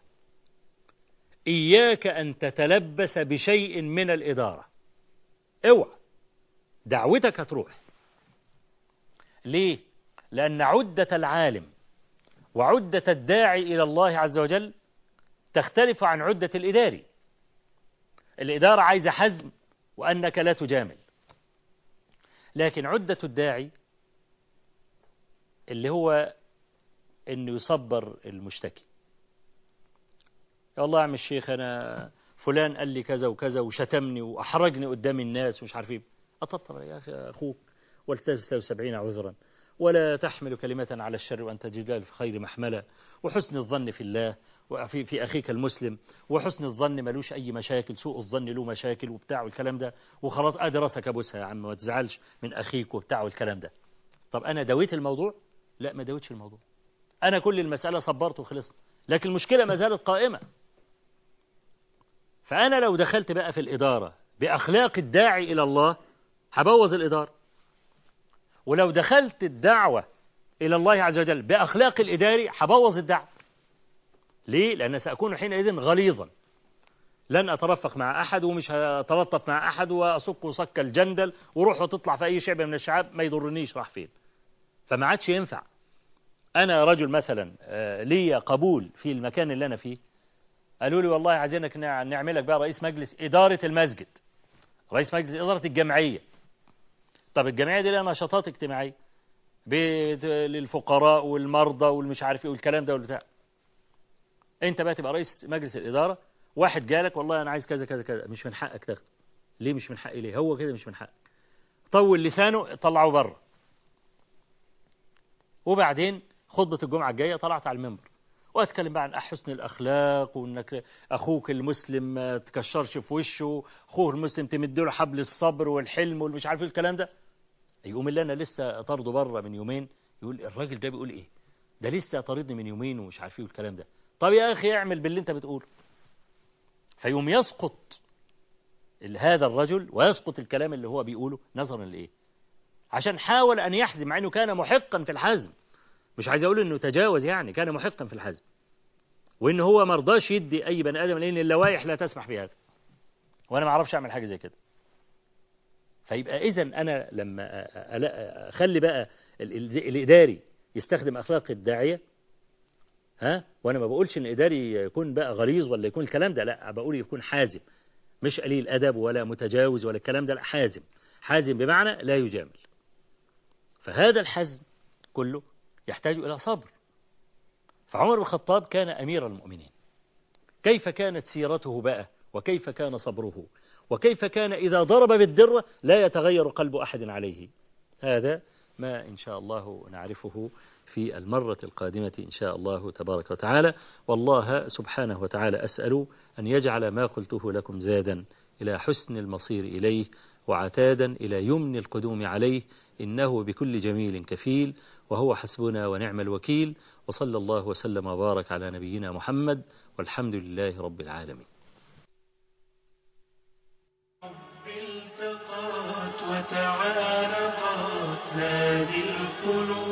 إياك أن تتلبس بشيء من الإدارة. اوعى، دعوتك هتروح. ليه؟ لأن عدة العالم وعدة الداعي إلى الله عز وجل تختلف عن عدة الإداري. الإدارة عايزة حزم وأنك لا تجامل، لكن عدة الداعي اللي هو إنه يصبر المشتكي. يا الله يا عم الشيخ أنا فلان قال لي كذا وكذا وشتمني وأحرجني قدام الناس ومش عارف إيه. أطبطب يا أخي أخوك والتمس سبعين عذرا، ولا تحمل كلمة على الشر وأنت تجد في خير محملة، وحسن الظن في الله وفي في أخيك المسلم، وحسن الظن ملوش أي مشاكل، سوء الظن له مشاكل وبتاع والكلام ده، وخلاص أدي راسك أبوسها يا عم ما تزعلش من أخيك وبتاع والكلام ده. طب أنا دويت الموضوع؟ لا ما دويتش الموضوع، أنا كل المسألة صبرت وخلصت، لكن المشكلة ما زالت قائمة. فأنا لو دخلت بقى في الإدارة بأخلاق الداعي إلى الله هبوظ الإدارة، ولو دخلت الدعوة إلى الله عز وجل بأخلاق الإداري هبوظ الدعوة. ليه؟ لأن سأكون حينئذ غليظا، لن أترفق مع أحد ومش هتلطف مع أحد وأصك صك الجندل وروح وتطلع في أي شعب من الشعاب ما يضرنيش راح فين. فما عادش ينفع. أنا رجل مثلا لي قبول في المكان اللي أنا فيه، قالوا لي والله عايزينك نعملك بقى رئيس مجلس إدارة المسجد، رئيس مجلس إدارة الجمعية. طب الجمعية دي لها نشاطات اجتماعية للفقراء والمرضى والمش عارف ايه والكلام ده والبتاع. انت بقى تبقى رئيس مجلس الإدارة، واحد جالك والله انا عايز كذا كذا كذا، مش من حقك تاخده. ليه مش من حقي؟ ليه؟ هو كده مش من حقك. طول لسانه طلعه بره. وبعدين خطبة الجمعة الجاية طلعت على المنبر واتكلم بقى عن حسن الأخلاق، وانك اخوك المسلم ما تكشرش في وشه، اخوه المسلم تمدله حبل الصبر والحلم والمش عارف ايه الكلام ده. يقوم اللي انا لسه طرده بره من يومين يقول الراجل ده بيقول ايه؟ ده لسه طاردني من يومين ومش عارف ايه والكلام ده. طب يا اخي اعمل باللي انت بتقوله. فيقوم يسقط هذا الرجل ويسقط الكلام اللي هو بيقوله نظرا لايه؟ عشان حاول ان يحزم، مع انه كان محقا في الحزم. مش عايز اقول انه تجاوز، يعني كان محقا في الحزم، وان هو ما رضاش يدي اي بني ادم، لان اللوائح لا تسمح بهذا، وانا ما اعرفش اعمل حاجه زي كده. فيبقى اذا انا لما اخلي بقى الاداري يستخدم اخلاق الداعيه، ها، وانا ما بقولش ان الاداري يكون بقى غليظ ولا يكون الكلام ده، لا، بقول يكون حازم، مش قليل ادب ولا متجاوز ولا الكلام ده، لا، حازم. حازم بمعنى لا يجامل. فهذا الحزم كله يحتاج الى صبر. فعمر بن الخطاب كان امير المؤمنين. كيف كانت سيرته بقى، وكيف كان صبره، وكيف كان إذا ضرب بالدرة لا يتغير قلب أحد عليه. هذا ما إن شاء الله نعرفه في المرة القادمة إن شاء الله تبارك وتعالى. والله سبحانه وتعالى أسأل أن يجعل ما قلته لكم زادا إلى حسن المصير إليه، وعتادا إلى يمن القدوم عليه، إنه بكل جميل كفيل، وهو حسبنا ونعم الوكيل. وصلى الله وسلم وبارك على نبينا محمد، والحمد لله رب العالمين. التقات وتعانقت نادي القلوب